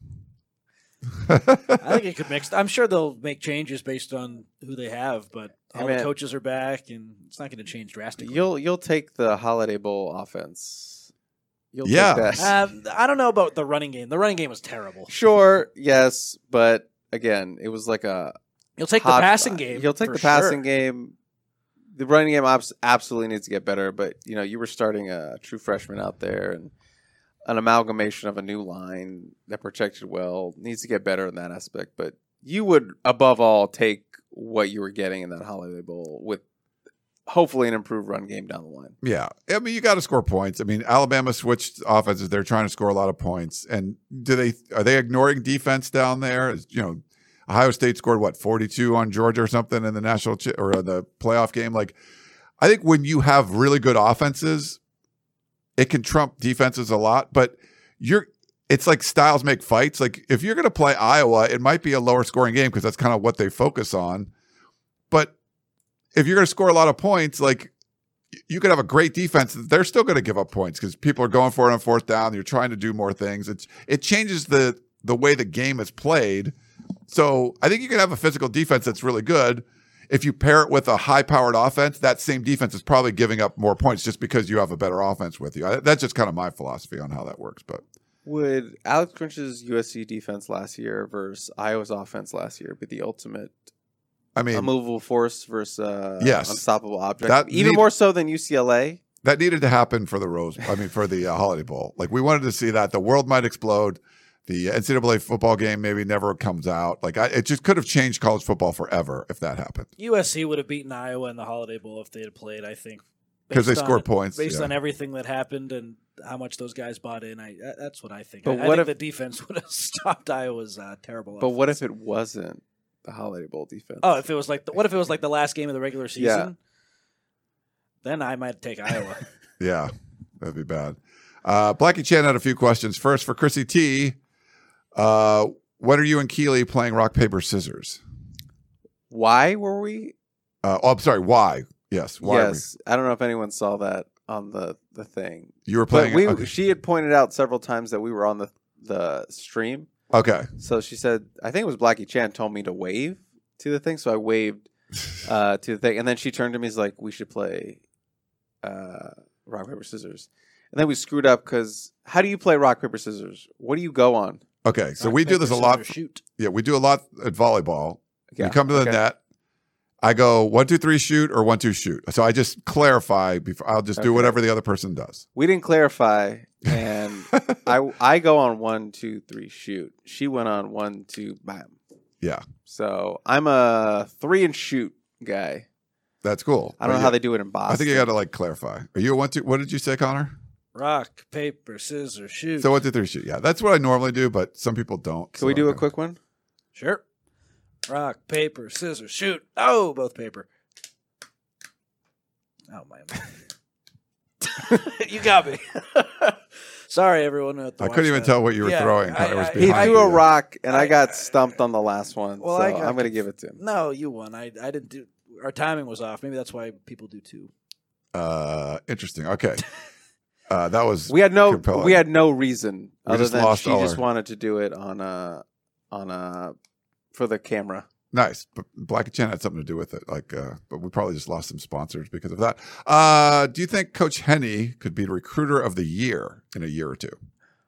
I think it could mix. I'm sure they'll make changes based on who they have, but all Hey, man. the coaches are back, and it's not going to change drastically. You'll you'll take the Holiday Bowl offense. You'll Yeah. take that. Uh, I don't know about the running game. The running game was terrible. Sure, yes, but again, it was like a You'll take the hodgepodge. passing game. You'll take for the passing sure. game. The running game abs- absolutely needs to get better, but you know, you were starting a true freshman out there, and an amalgamation of a new line that protected well needs to get better in that aspect. But you would, above all, take what you were getting in that Holiday Bowl with hopefully an improved run game down the line. Yeah. I mean, you got to score points. I mean, Alabama switched offenses. They're trying to score a lot of points. And do they are they ignoring defense down there? Is, you know, Ohio State scored what, forty-two on Georgia or something in the national ch- or the playoff game. Like, I think when you have really good offenses, it can trump defenses a lot. But you're it's like styles make fights. Like if you're going to play Iowa, it might be a lower scoring game because that's kind of what they focus on. But if you're going to score a lot of points, like you could have a great defense, they're still going to give up points because people are going for it on fourth down. You're trying to do more things. It's it changes the the way the game is played. So I think you can have a physical defense that's really good. If you pair it with a high-powered offense, that same defense is probably giving up more points just because you have a better offense with you. I, that's just kind of my philosophy on how that works. But Would Alex Grinch's U S C defense last year versus Iowa's offense last year be the ultimate I mean, immovable force versus uh, yes. unstoppable object? That Even need- more so than U C L A? that needed to happen for the Rose. I mean, for the uh, Holiday Bowl. Like we wanted to see that. The world might explode. The N C double A football game maybe never comes out. Like I, it just could have changed college football forever if that happened. U S C would have beaten Iowa in the Holiday Bowl if they had played, I think. Because they Based on- scored points. Based yeah. on everything that happened and how much those guys bought in. I That's what I think. But I, what I if- think the defense would have stopped Iowa's uh, terrible But what offense. if it wasn't the Holiday Bowl defense? Oh, if it was like the, what if it was like the last game of the regular season? Yeah. Then I might take Iowa. Yeah, that'd be bad. Uh, Blackie Chan had a few questions. First, for Chrissy T, uh, when are you and Keely playing rock, paper, scissors? Why were we? Uh, oh, I'm sorry. Why? Yes. Why are yes. I don't know if anyone saw that on the, the thing. we, you were But playing. we, okay. she had pointed out several times that we were on the, the stream. okay. So she said, I think it was Blackie Chan told me to wave to the thing. So I waved uh, to the thing. And then she turned to me and was like, we should play uh, rock, paper, scissors. And then we screwed up because how do you play rock, paper, scissors? What do you go on? Okay. So Rock, we do paper, this a lot. scissors, Shoot. Yeah, we do a lot at volleyball. Yeah, You come to the okay. net. I go one, two, three, shoot, or one, two, shoot. So I just clarify before. I'll just do Okay. whatever the other person does. We didn't clarify. And I, I go on one, two, three, shoot. She went on one, two, bam. Yeah, So I'm a three and shoot guy. that's cool. I don't know But how yeah, they do it in Boston. I think you got to like clarify. Are you a one, two? What did you say, Connor? Rock, paper, scissors, shoot. So one, two, three, shoot. Yeah, that's what I normally do, but some people don't. Can we so do a okay. quick one? Sure. Rock, paper, scissors, shoot. Oh, both paper. Oh, my. You got me. Sorry, everyone. At the I couldn't even watch tell that. what you were Yeah, throwing. I- It was I- He behind threw a you. rock, and I, I- got stumped on the last one. Well, so I got I'm going to to- give it to him. No, you won. I I didn't do. Our timing was off. Maybe that's why people do two. Uh, interesting. Okay. Uh, that was We had no compelling. we had no reason We other just than lost she all just our- wanted to do it on a on a for the camera. Nice. But Blackie Chan had something to do with it. Like, uh, but we probably just lost some sponsors because of that. Uh, do you think Coach Henne could be the recruiter of the year in a year or two?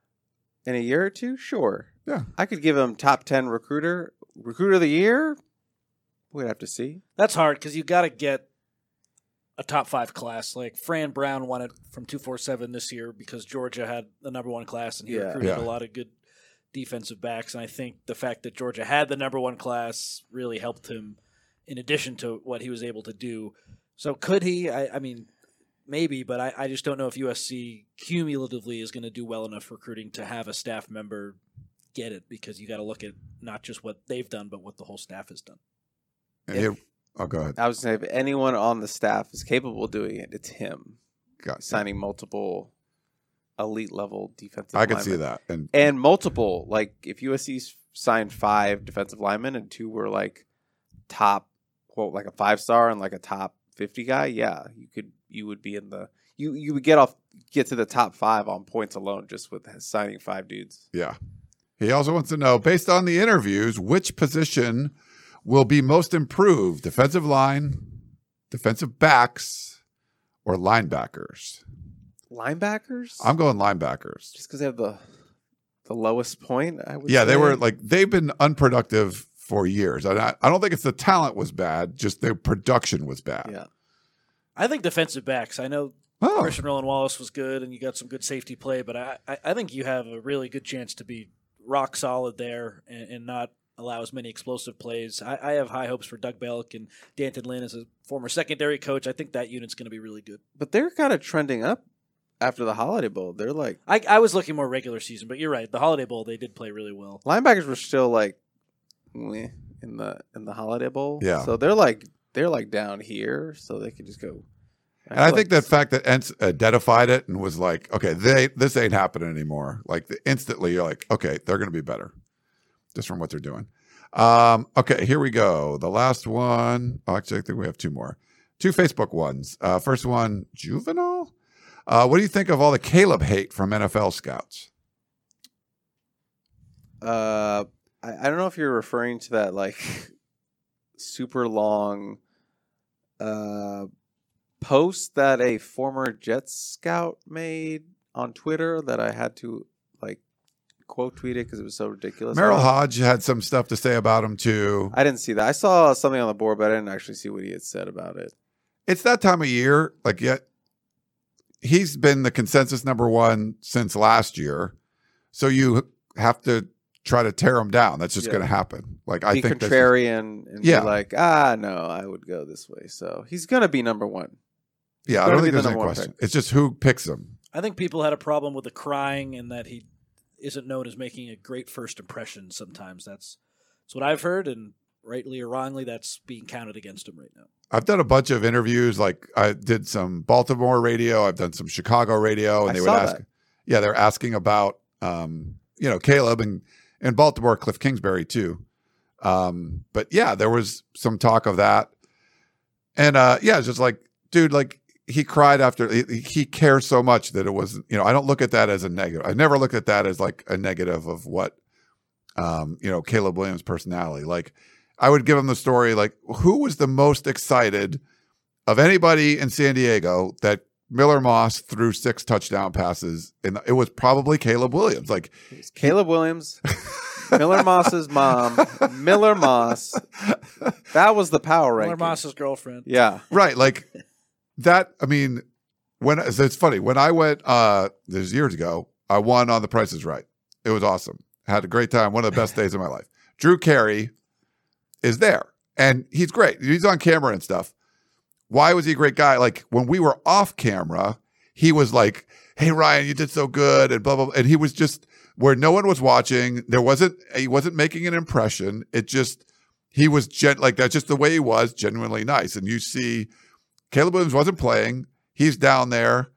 In a year or two? Sure. Yeah. I could give him top ten recruiter. Recruiter of the year? We'd have to see. That's hard because you got to get a top five class. Like Fran Brown won it from two forty-seven this year because Georgia had the number one class and he Yeah. recruited Yeah. a lot of good defensive backs. And I think the fact that Georgia had the number one class really helped him in addition to what he was able to do. So could he? I, I mean, maybe, but I, I just don't know if U S C cumulatively is going to do well enough recruiting to have a staff member get it, because you got to look at not just what they've done, but what the whole staff has done. And here, oh, go ahead. I was saying, if anyone on the staff is capable of doing it, it's him. Got Signing multiple elite level defensive I could linemen. see that. And And multiple, like if U S C's signed five defensive linemen and two were like top, quote, like a five star and like a top fifty guy, yeah, you could, you would be in the, you you would get off, get to the top five on points alone just with signing five dudes. yeah. He also wants to know, based on the interviews, which position will be most improved? Defensive line, defensive backs, or linebackers? Linebackers? I'm going linebackers. Just because they have the the lowest point, I would Yeah, say. they were like, they've been unproductive for years. And I, I don't think it's the talent was bad, just their production was bad. Yeah. I think defensive backs. I know Oh. Christian Roland Wallace was good, and you got some good safety play, but I, I, I think you have a really good chance to be rock solid there and, and not allow as many explosive plays. I, I have high hopes for Doug Belk and Danton Lynn as a former secondary coach. I think that unit's going to be really good. But they're kind of trending up after the Holiday Bowl. They're like, I, I was looking more regular season, but you're right. The Holiday Bowl, they did play really well. linebackers were still like meh in the in the Holiday Bowl. Yeah. So they're like they're like down here, so they could just go. And I feel think like that fact that Entz identified it and was like, okay, they this ain't happening anymore. Like instantly you're like, okay, they're going to be better just from what they're doing. Um, okay, here we go. The last one. Oh, actually, I think we have two more. Two Facebook ones. Uh, first one, Juvenile. Uh, what do you think of all the Caleb hate from N F L scouts? Uh, I, I don't know if you're referring to that like super long uh post that a former Jets scout made on Twitter that I had to like quote tweet it because it was so ridiculous. Merrill Hodge had some stuff to say about him too. I didn't see that. I saw something on the board, but I didn't actually see what he had said about it. It's that time of year. Like, yet he's been the consensus number one since last year. So you have to try to tear him down. That's just Yeah. going to happen. Like, I Be think that's contrarian and Yeah. be like, ah, no, I would go this way. So he's going to be number one. just- yeah, I gotta don't be think the there's any number one question. pick. It's just who picks him. I think people had a problem with the crying and that he isn't known as making a great first impression sometimes. That's, that's what I've heard, and rightly or wrongly, that's being counted against him right now. I've done a bunch of interviews. Like, I did some Baltimore radio. I've done some Chicago radio. And I they would saw ask, that. yeah, they're asking about, um, you know, Caleb and, and Baltimore, Cliff Kingsbury too. Um, but yeah, there was some talk of that. And uh, yeah, it's just like, dude, like he cried after he, he cares so much that it wasn't, you know, I don't look at that as a negative. I never look at that as like a negative of what, um, you know, Caleb Williams' personality. Like, I would give him the story, like, who was the most excited of anybody in San Diego that Miller Moss threw six touchdown passes? And it was probably Caleb Williams. Like, It's Caleb Williams, Miller Moss's mom, Miller Moss. That was the power Miller ranking. Moss's girlfriend. Yeah. right. Like that. I mean, when so it's funny, when I went, uh, this years ago, I won on The Price is Right. It was awesome. Had a great time. One of the best days of my life. Drew Carey is there and he's great. He's on camera and stuff. Why was he a great guy? Like when we were off camera, he was like, "Hey Ryan, you did so good," and blah blah blah. And he was just where no one was watching. There wasn't he wasn't making an impression. It just he was gen- like that's just the way he was, genuinely nice. And you see, Caleb Williams wasn't playing. He's down there.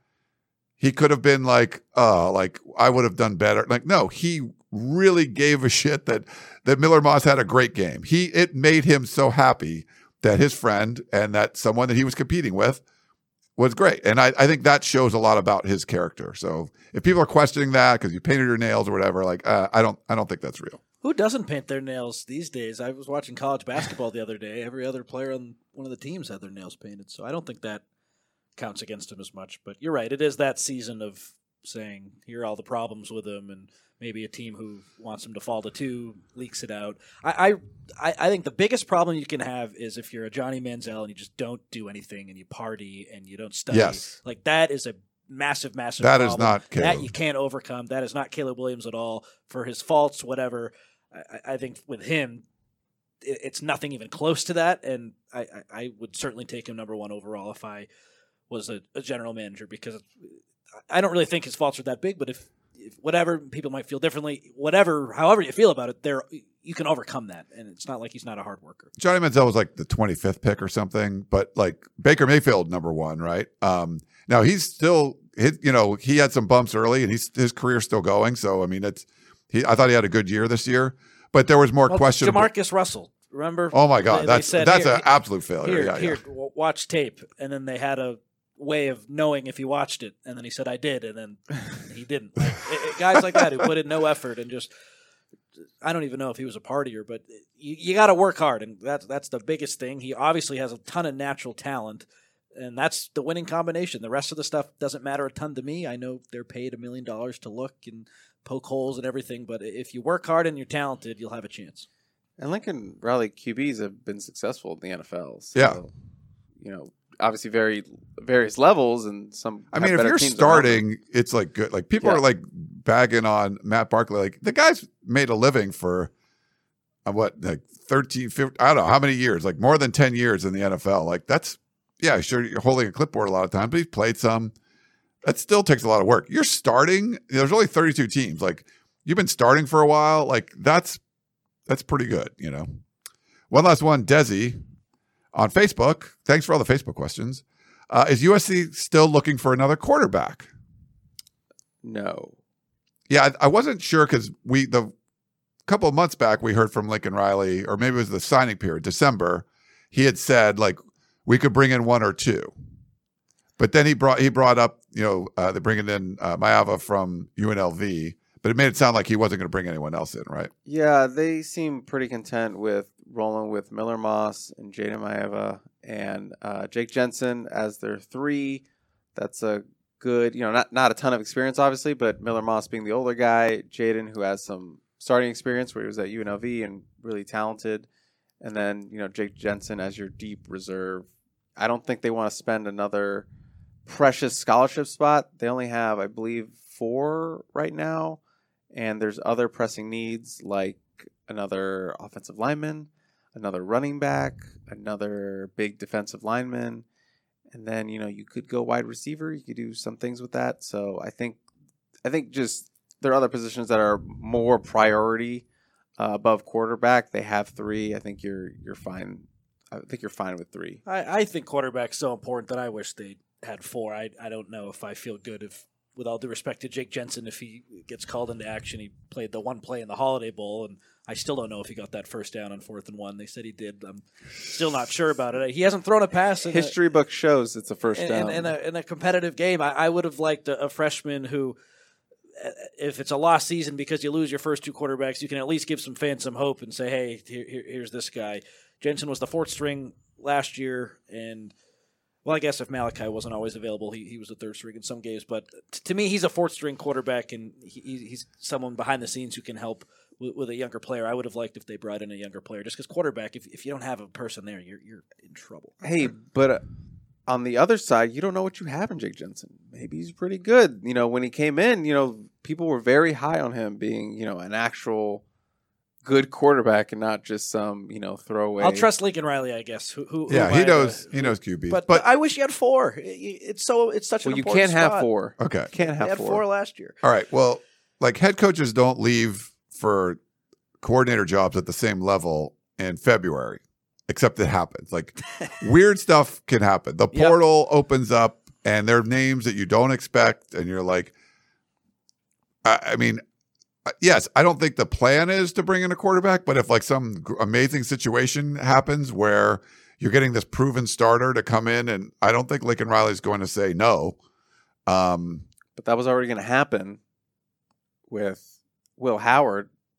He could have been like, "Oh, like I would have done better." Like no, he really gave a shit that that Miller Moss had a great game. He it made him so happy that his friend and that someone that he was competing with was great. And I, I think that shows a lot about his character. So if people are questioning that because you painted your nails or whatever, like uh, I don't I don't think that's real. Who doesn't paint their nails these days? I was watching college basketball the other day. Every other player on one of the teams had their nails painted, so I don't think that counts against him as much. But you're right. It is that season of saying, here are all the problems with him, and maybe a team who wants him to fall to two leaks it out. I, I I think the biggest problem you can have is if you're a Johnny Manziel and you just don't do anything and you party and you don't study. Yes. Like, that is a massive, massive That problem. is not Caleb. That you can't overcome. That is not Caleb Williams at all. For his faults, whatever, I, I think with him, it, it's nothing even close to that, and I, I, I would certainly take him number one overall if I was a, a general manager, because I don't really think his faults are that big, but if, if whatever, people might feel differently, whatever, however you feel about it, there you can overcome that, and it's not like he's not a hard worker. Johnny Manziel was like the twenty-fifth pick or something, but like Baker Mayfield, number one, right? Um, now he's still, his, you know, he had some bumps early, and he's his career's still going. So I mean, it's he. I thought he had a good year this year, but there was more well, question. Jamarcus Russell, remember? Oh my God, they, that's they said, that's here, an absolute failure. Here, yeah, here, yeah. watch tape, and then they had a way of knowing if he watched it, and then he said I did, and then he didn't. Like, it, it, guys like that who put in no effort and just, I don't even know if he was a partier, but you, you got to work hard, and that's that's the biggest thing. He obviously has a ton of natural talent, and that's the winning combination. The rest of the stuff doesn't matter a ton to me. I know they're paid a million dollars to look and poke holes and everything, but if you work hard and you're talented, you'll have a chance. And Lincoln Riley Q Bs have been successful in the N F L. So, Yeah. you know, obviously very various levels, and some. I have mean, if better you're teams around starting, it's like good. Like people Yeah. are like bagging on Matt Barkley. Like the guy's made a living for uh, what, like thirteen, fifteen, I don't know how many years, like more than ten years in the N F L. Like that's, yeah, sure, you're holding a clipboard a lot of times, but he's played some. That still takes a lot of work. You're starting, there's only thirty-two teams. Like you've been starting for a while. Like that's, that's pretty good, you know. One last one, Desi on Facebook. Thanks for all the Facebook questions. Uh, is U S C still looking for another quarterback? No. Yeah, I, I wasn't sure because we the couple of months back we heard from Lincoln Riley, or maybe it was the signing period, December. He had said like we could bring in one or two, but then he brought he brought up you know uh, they're bringing in uh, Maeva from U N L V, but it made it sound like he wasn't going to bring anyone else in, right? Yeah, they seem pretty content with rolling with Miller Moss and Jaden Maeva and uh, Jake Jensen as their three. That's a good, you know, not not a ton of experience, obviously, but Miller Moss being the older guy, Jaden, who has some starting experience where he was at U N L V and really talented, and then, you know, Jake Jensen as your deep reserve. I don't think they want to spend another precious scholarship spot. They only have, I believe, four right now, and there's other pressing needs like another offensive lineman, another running back, another big defensive lineman. And then, you know, you could go wide receiver. You could do some things with that. So I think I think just there are other positions that are more priority uh, above quarterback. They have three. I think you're you're fine. I think you're fine with three. I, I think quarterback's so important that I wish they had four. I I don't know if I feel good if, with all due respect to Jake Jensen, if he gets called into action. He played the one play in the Holiday Bowl, and I still don't know if he got that first down on fourth and one. They said he did. I'm still not sure about it. He hasn't thrown a pass. In History a, book shows it's a first in, down. In, in, a, in a competitive game, I, I would have liked a, a freshman who, if it's a lost season because you lose your first two quarterbacks, you can at least give some fans some hope and say, hey, here, here, here's this guy. Jensen was the fourth string last year, and well, I guess if Malachi wasn't always available, he, he was the third string in some games. But t- to me, he's a fourth string quarterback, and he, he's someone behind the scenes who can help with, with a younger player. I would have liked if they brought in a younger player, just because quarterback, if if you don't have a person there, you're you're in trouble. Hey, but uh, on the other side, you don't know what you have in Jake Jensen. Maybe he's pretty good. You know, when he came in, you know, people were very high on him being, you know, an actual good quarterback and not just some, you know, throwaway. I'll trust Lincoln Riley, I guess. Who, who, who Yeah, am he I knows to- he knows Q Bs. But, But, I wish you had four. It- It's so it's such Well, an you important can't have spot. four. okay. Can't They have had four. four last year. All right. Well, like head coaches don't leave for coordinator jobs at the same level in February, except it happens. Like weird stuff can happen. The Yep. portal opens up and there are names that you don't expect. And you're like, I, I mean, yes, I don't think the plan is to bring in a quarterback, but if like some gr- amazing situation happens where you're getting this proven starter to come in, and I don't think Lincoln Riley's going to say no. Um, But that was already going to happen with Will Howard.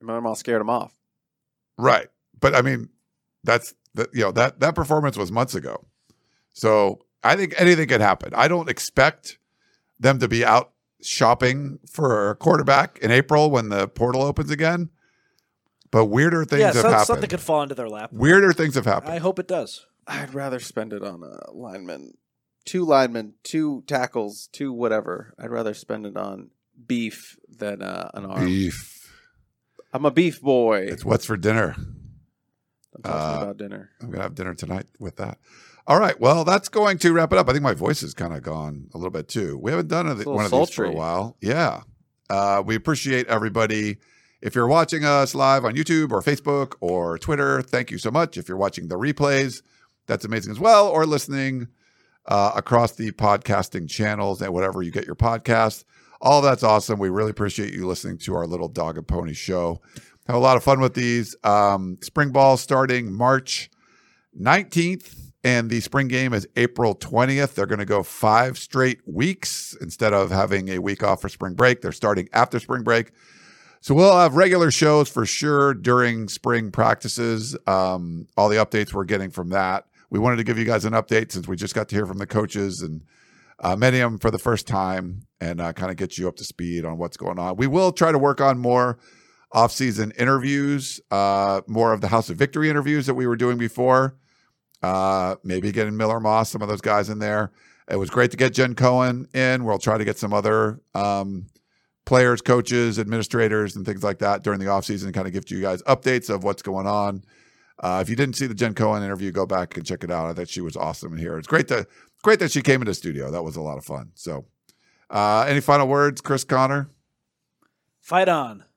Miller Moss scared him off. Right. But I mean, that's the, you know, that, that performance was months ago. So I think anything could happen. I don't expect them to be out shopping for a quarterback in April when the portal opens again. But weirder things yeah, have so, happened. Something could fall into their lap. Weirder things have happened. I hope it does. I'd rather spend it on a lineman. Two linemen, two tackles, two whatever. I'd rather spend it on beef than uh, an arm. Beef. I'm a beef boy. It's what's for dinner. I'm talking uh, about dinner. I'm going to have dinner tonight with that. All right. Well, that's going to wrap it up. I think my voice has kind of gone a little bit too. We haven't done a, one of these for a while. Yeah. Uh, we appreciate everybody. If you're watching us live on YouTube or Facebook or Twitter, thank you so much. If you're watching the replays, that's amazing as well. Or listening uh, across the podcasting channels and whatever you get your podcasts. All that's awesome. We really appreciate you listening to our little dog and pony show. Have a lot of fun with these. Um, spring ball starting March nineteenth. And the spring game is April twentieth. They're going to go five straight weeks instead of having a week off for spring break. They're starting after spring break. So we'll have regular shows for sure during spring practices. Um, all the updates we're getting from that. We wanted to give you guys an update since we just got to hear from the coaches and uh, many of them for the first time and uh, kind of get you up to speed on what's going on. We will try to work on more off-season interviews, uh, more of the House of Victory interviews that we were doing before. Uh, maybe getting Miller Moss, some of those guys in there. It was great to get Jen Cohen in. We'll try to get some other um, players, coaches, administrators, and things like that during the offseason and kind of give you guys updates of what's going on. Uh, if you didn't see the Jen Cohen interview, go back and check it out. I thought she was awesome in here. It's great to great that she came into the studio. That was a lot of fun. So uh, any final words, Chris Connor? Fight on.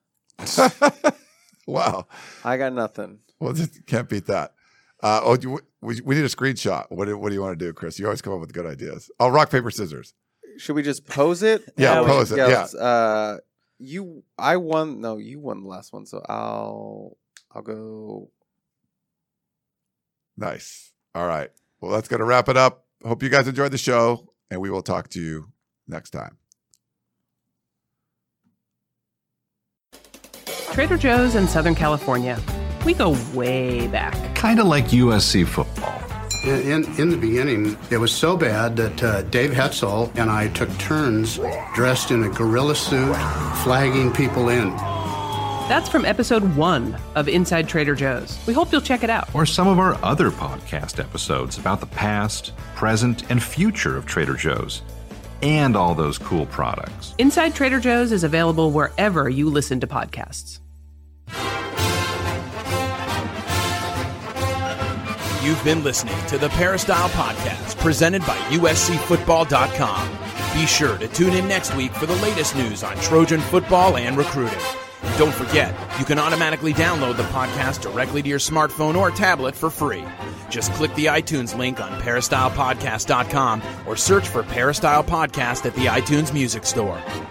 Wow. I got nothing. Well, just can't beat that. Uh, oh, you, we, we need a screenshot. What do, what do you want to do, Chris? You always come up with good ideas. Oh, rock, paper, scissors. Should we just pose it? Yeah, yeah pose it. Yeah. Uh, you, I won. No, you won the last one. So I'll, I'll go. Nice. All right. Well, that's going to wrap it up. Hope you guys enjoyed the show, and we will talk to you next time. Trader Joe's in Southern California. We go way back. Kind of like U S C football. In, in the beginning, it was so bad that uh, Dave Hetzel and I took turns dressed in a gorilla suit, flagging people in. That's from episode one of Inside Trader Joe's. We hope you'll check it out. Or some of our other podcast episodes about the past, present, and future of Trader Joe's. And all those cool products. Inside Trader Joe's is available wherever you listen to podcasts. You've been listening to the Peristyle Podcast, presented by U S C Football dot com. Be sure to tune in next week for the latest news on Trojan football and recruiting. And don't forget, you can automatically download the podcast directly to your smartphone or tablet for free. Just click the iTunes link on Peristyle Podcast dot com or search for Peristyle Podcast at the iTunes Music Store.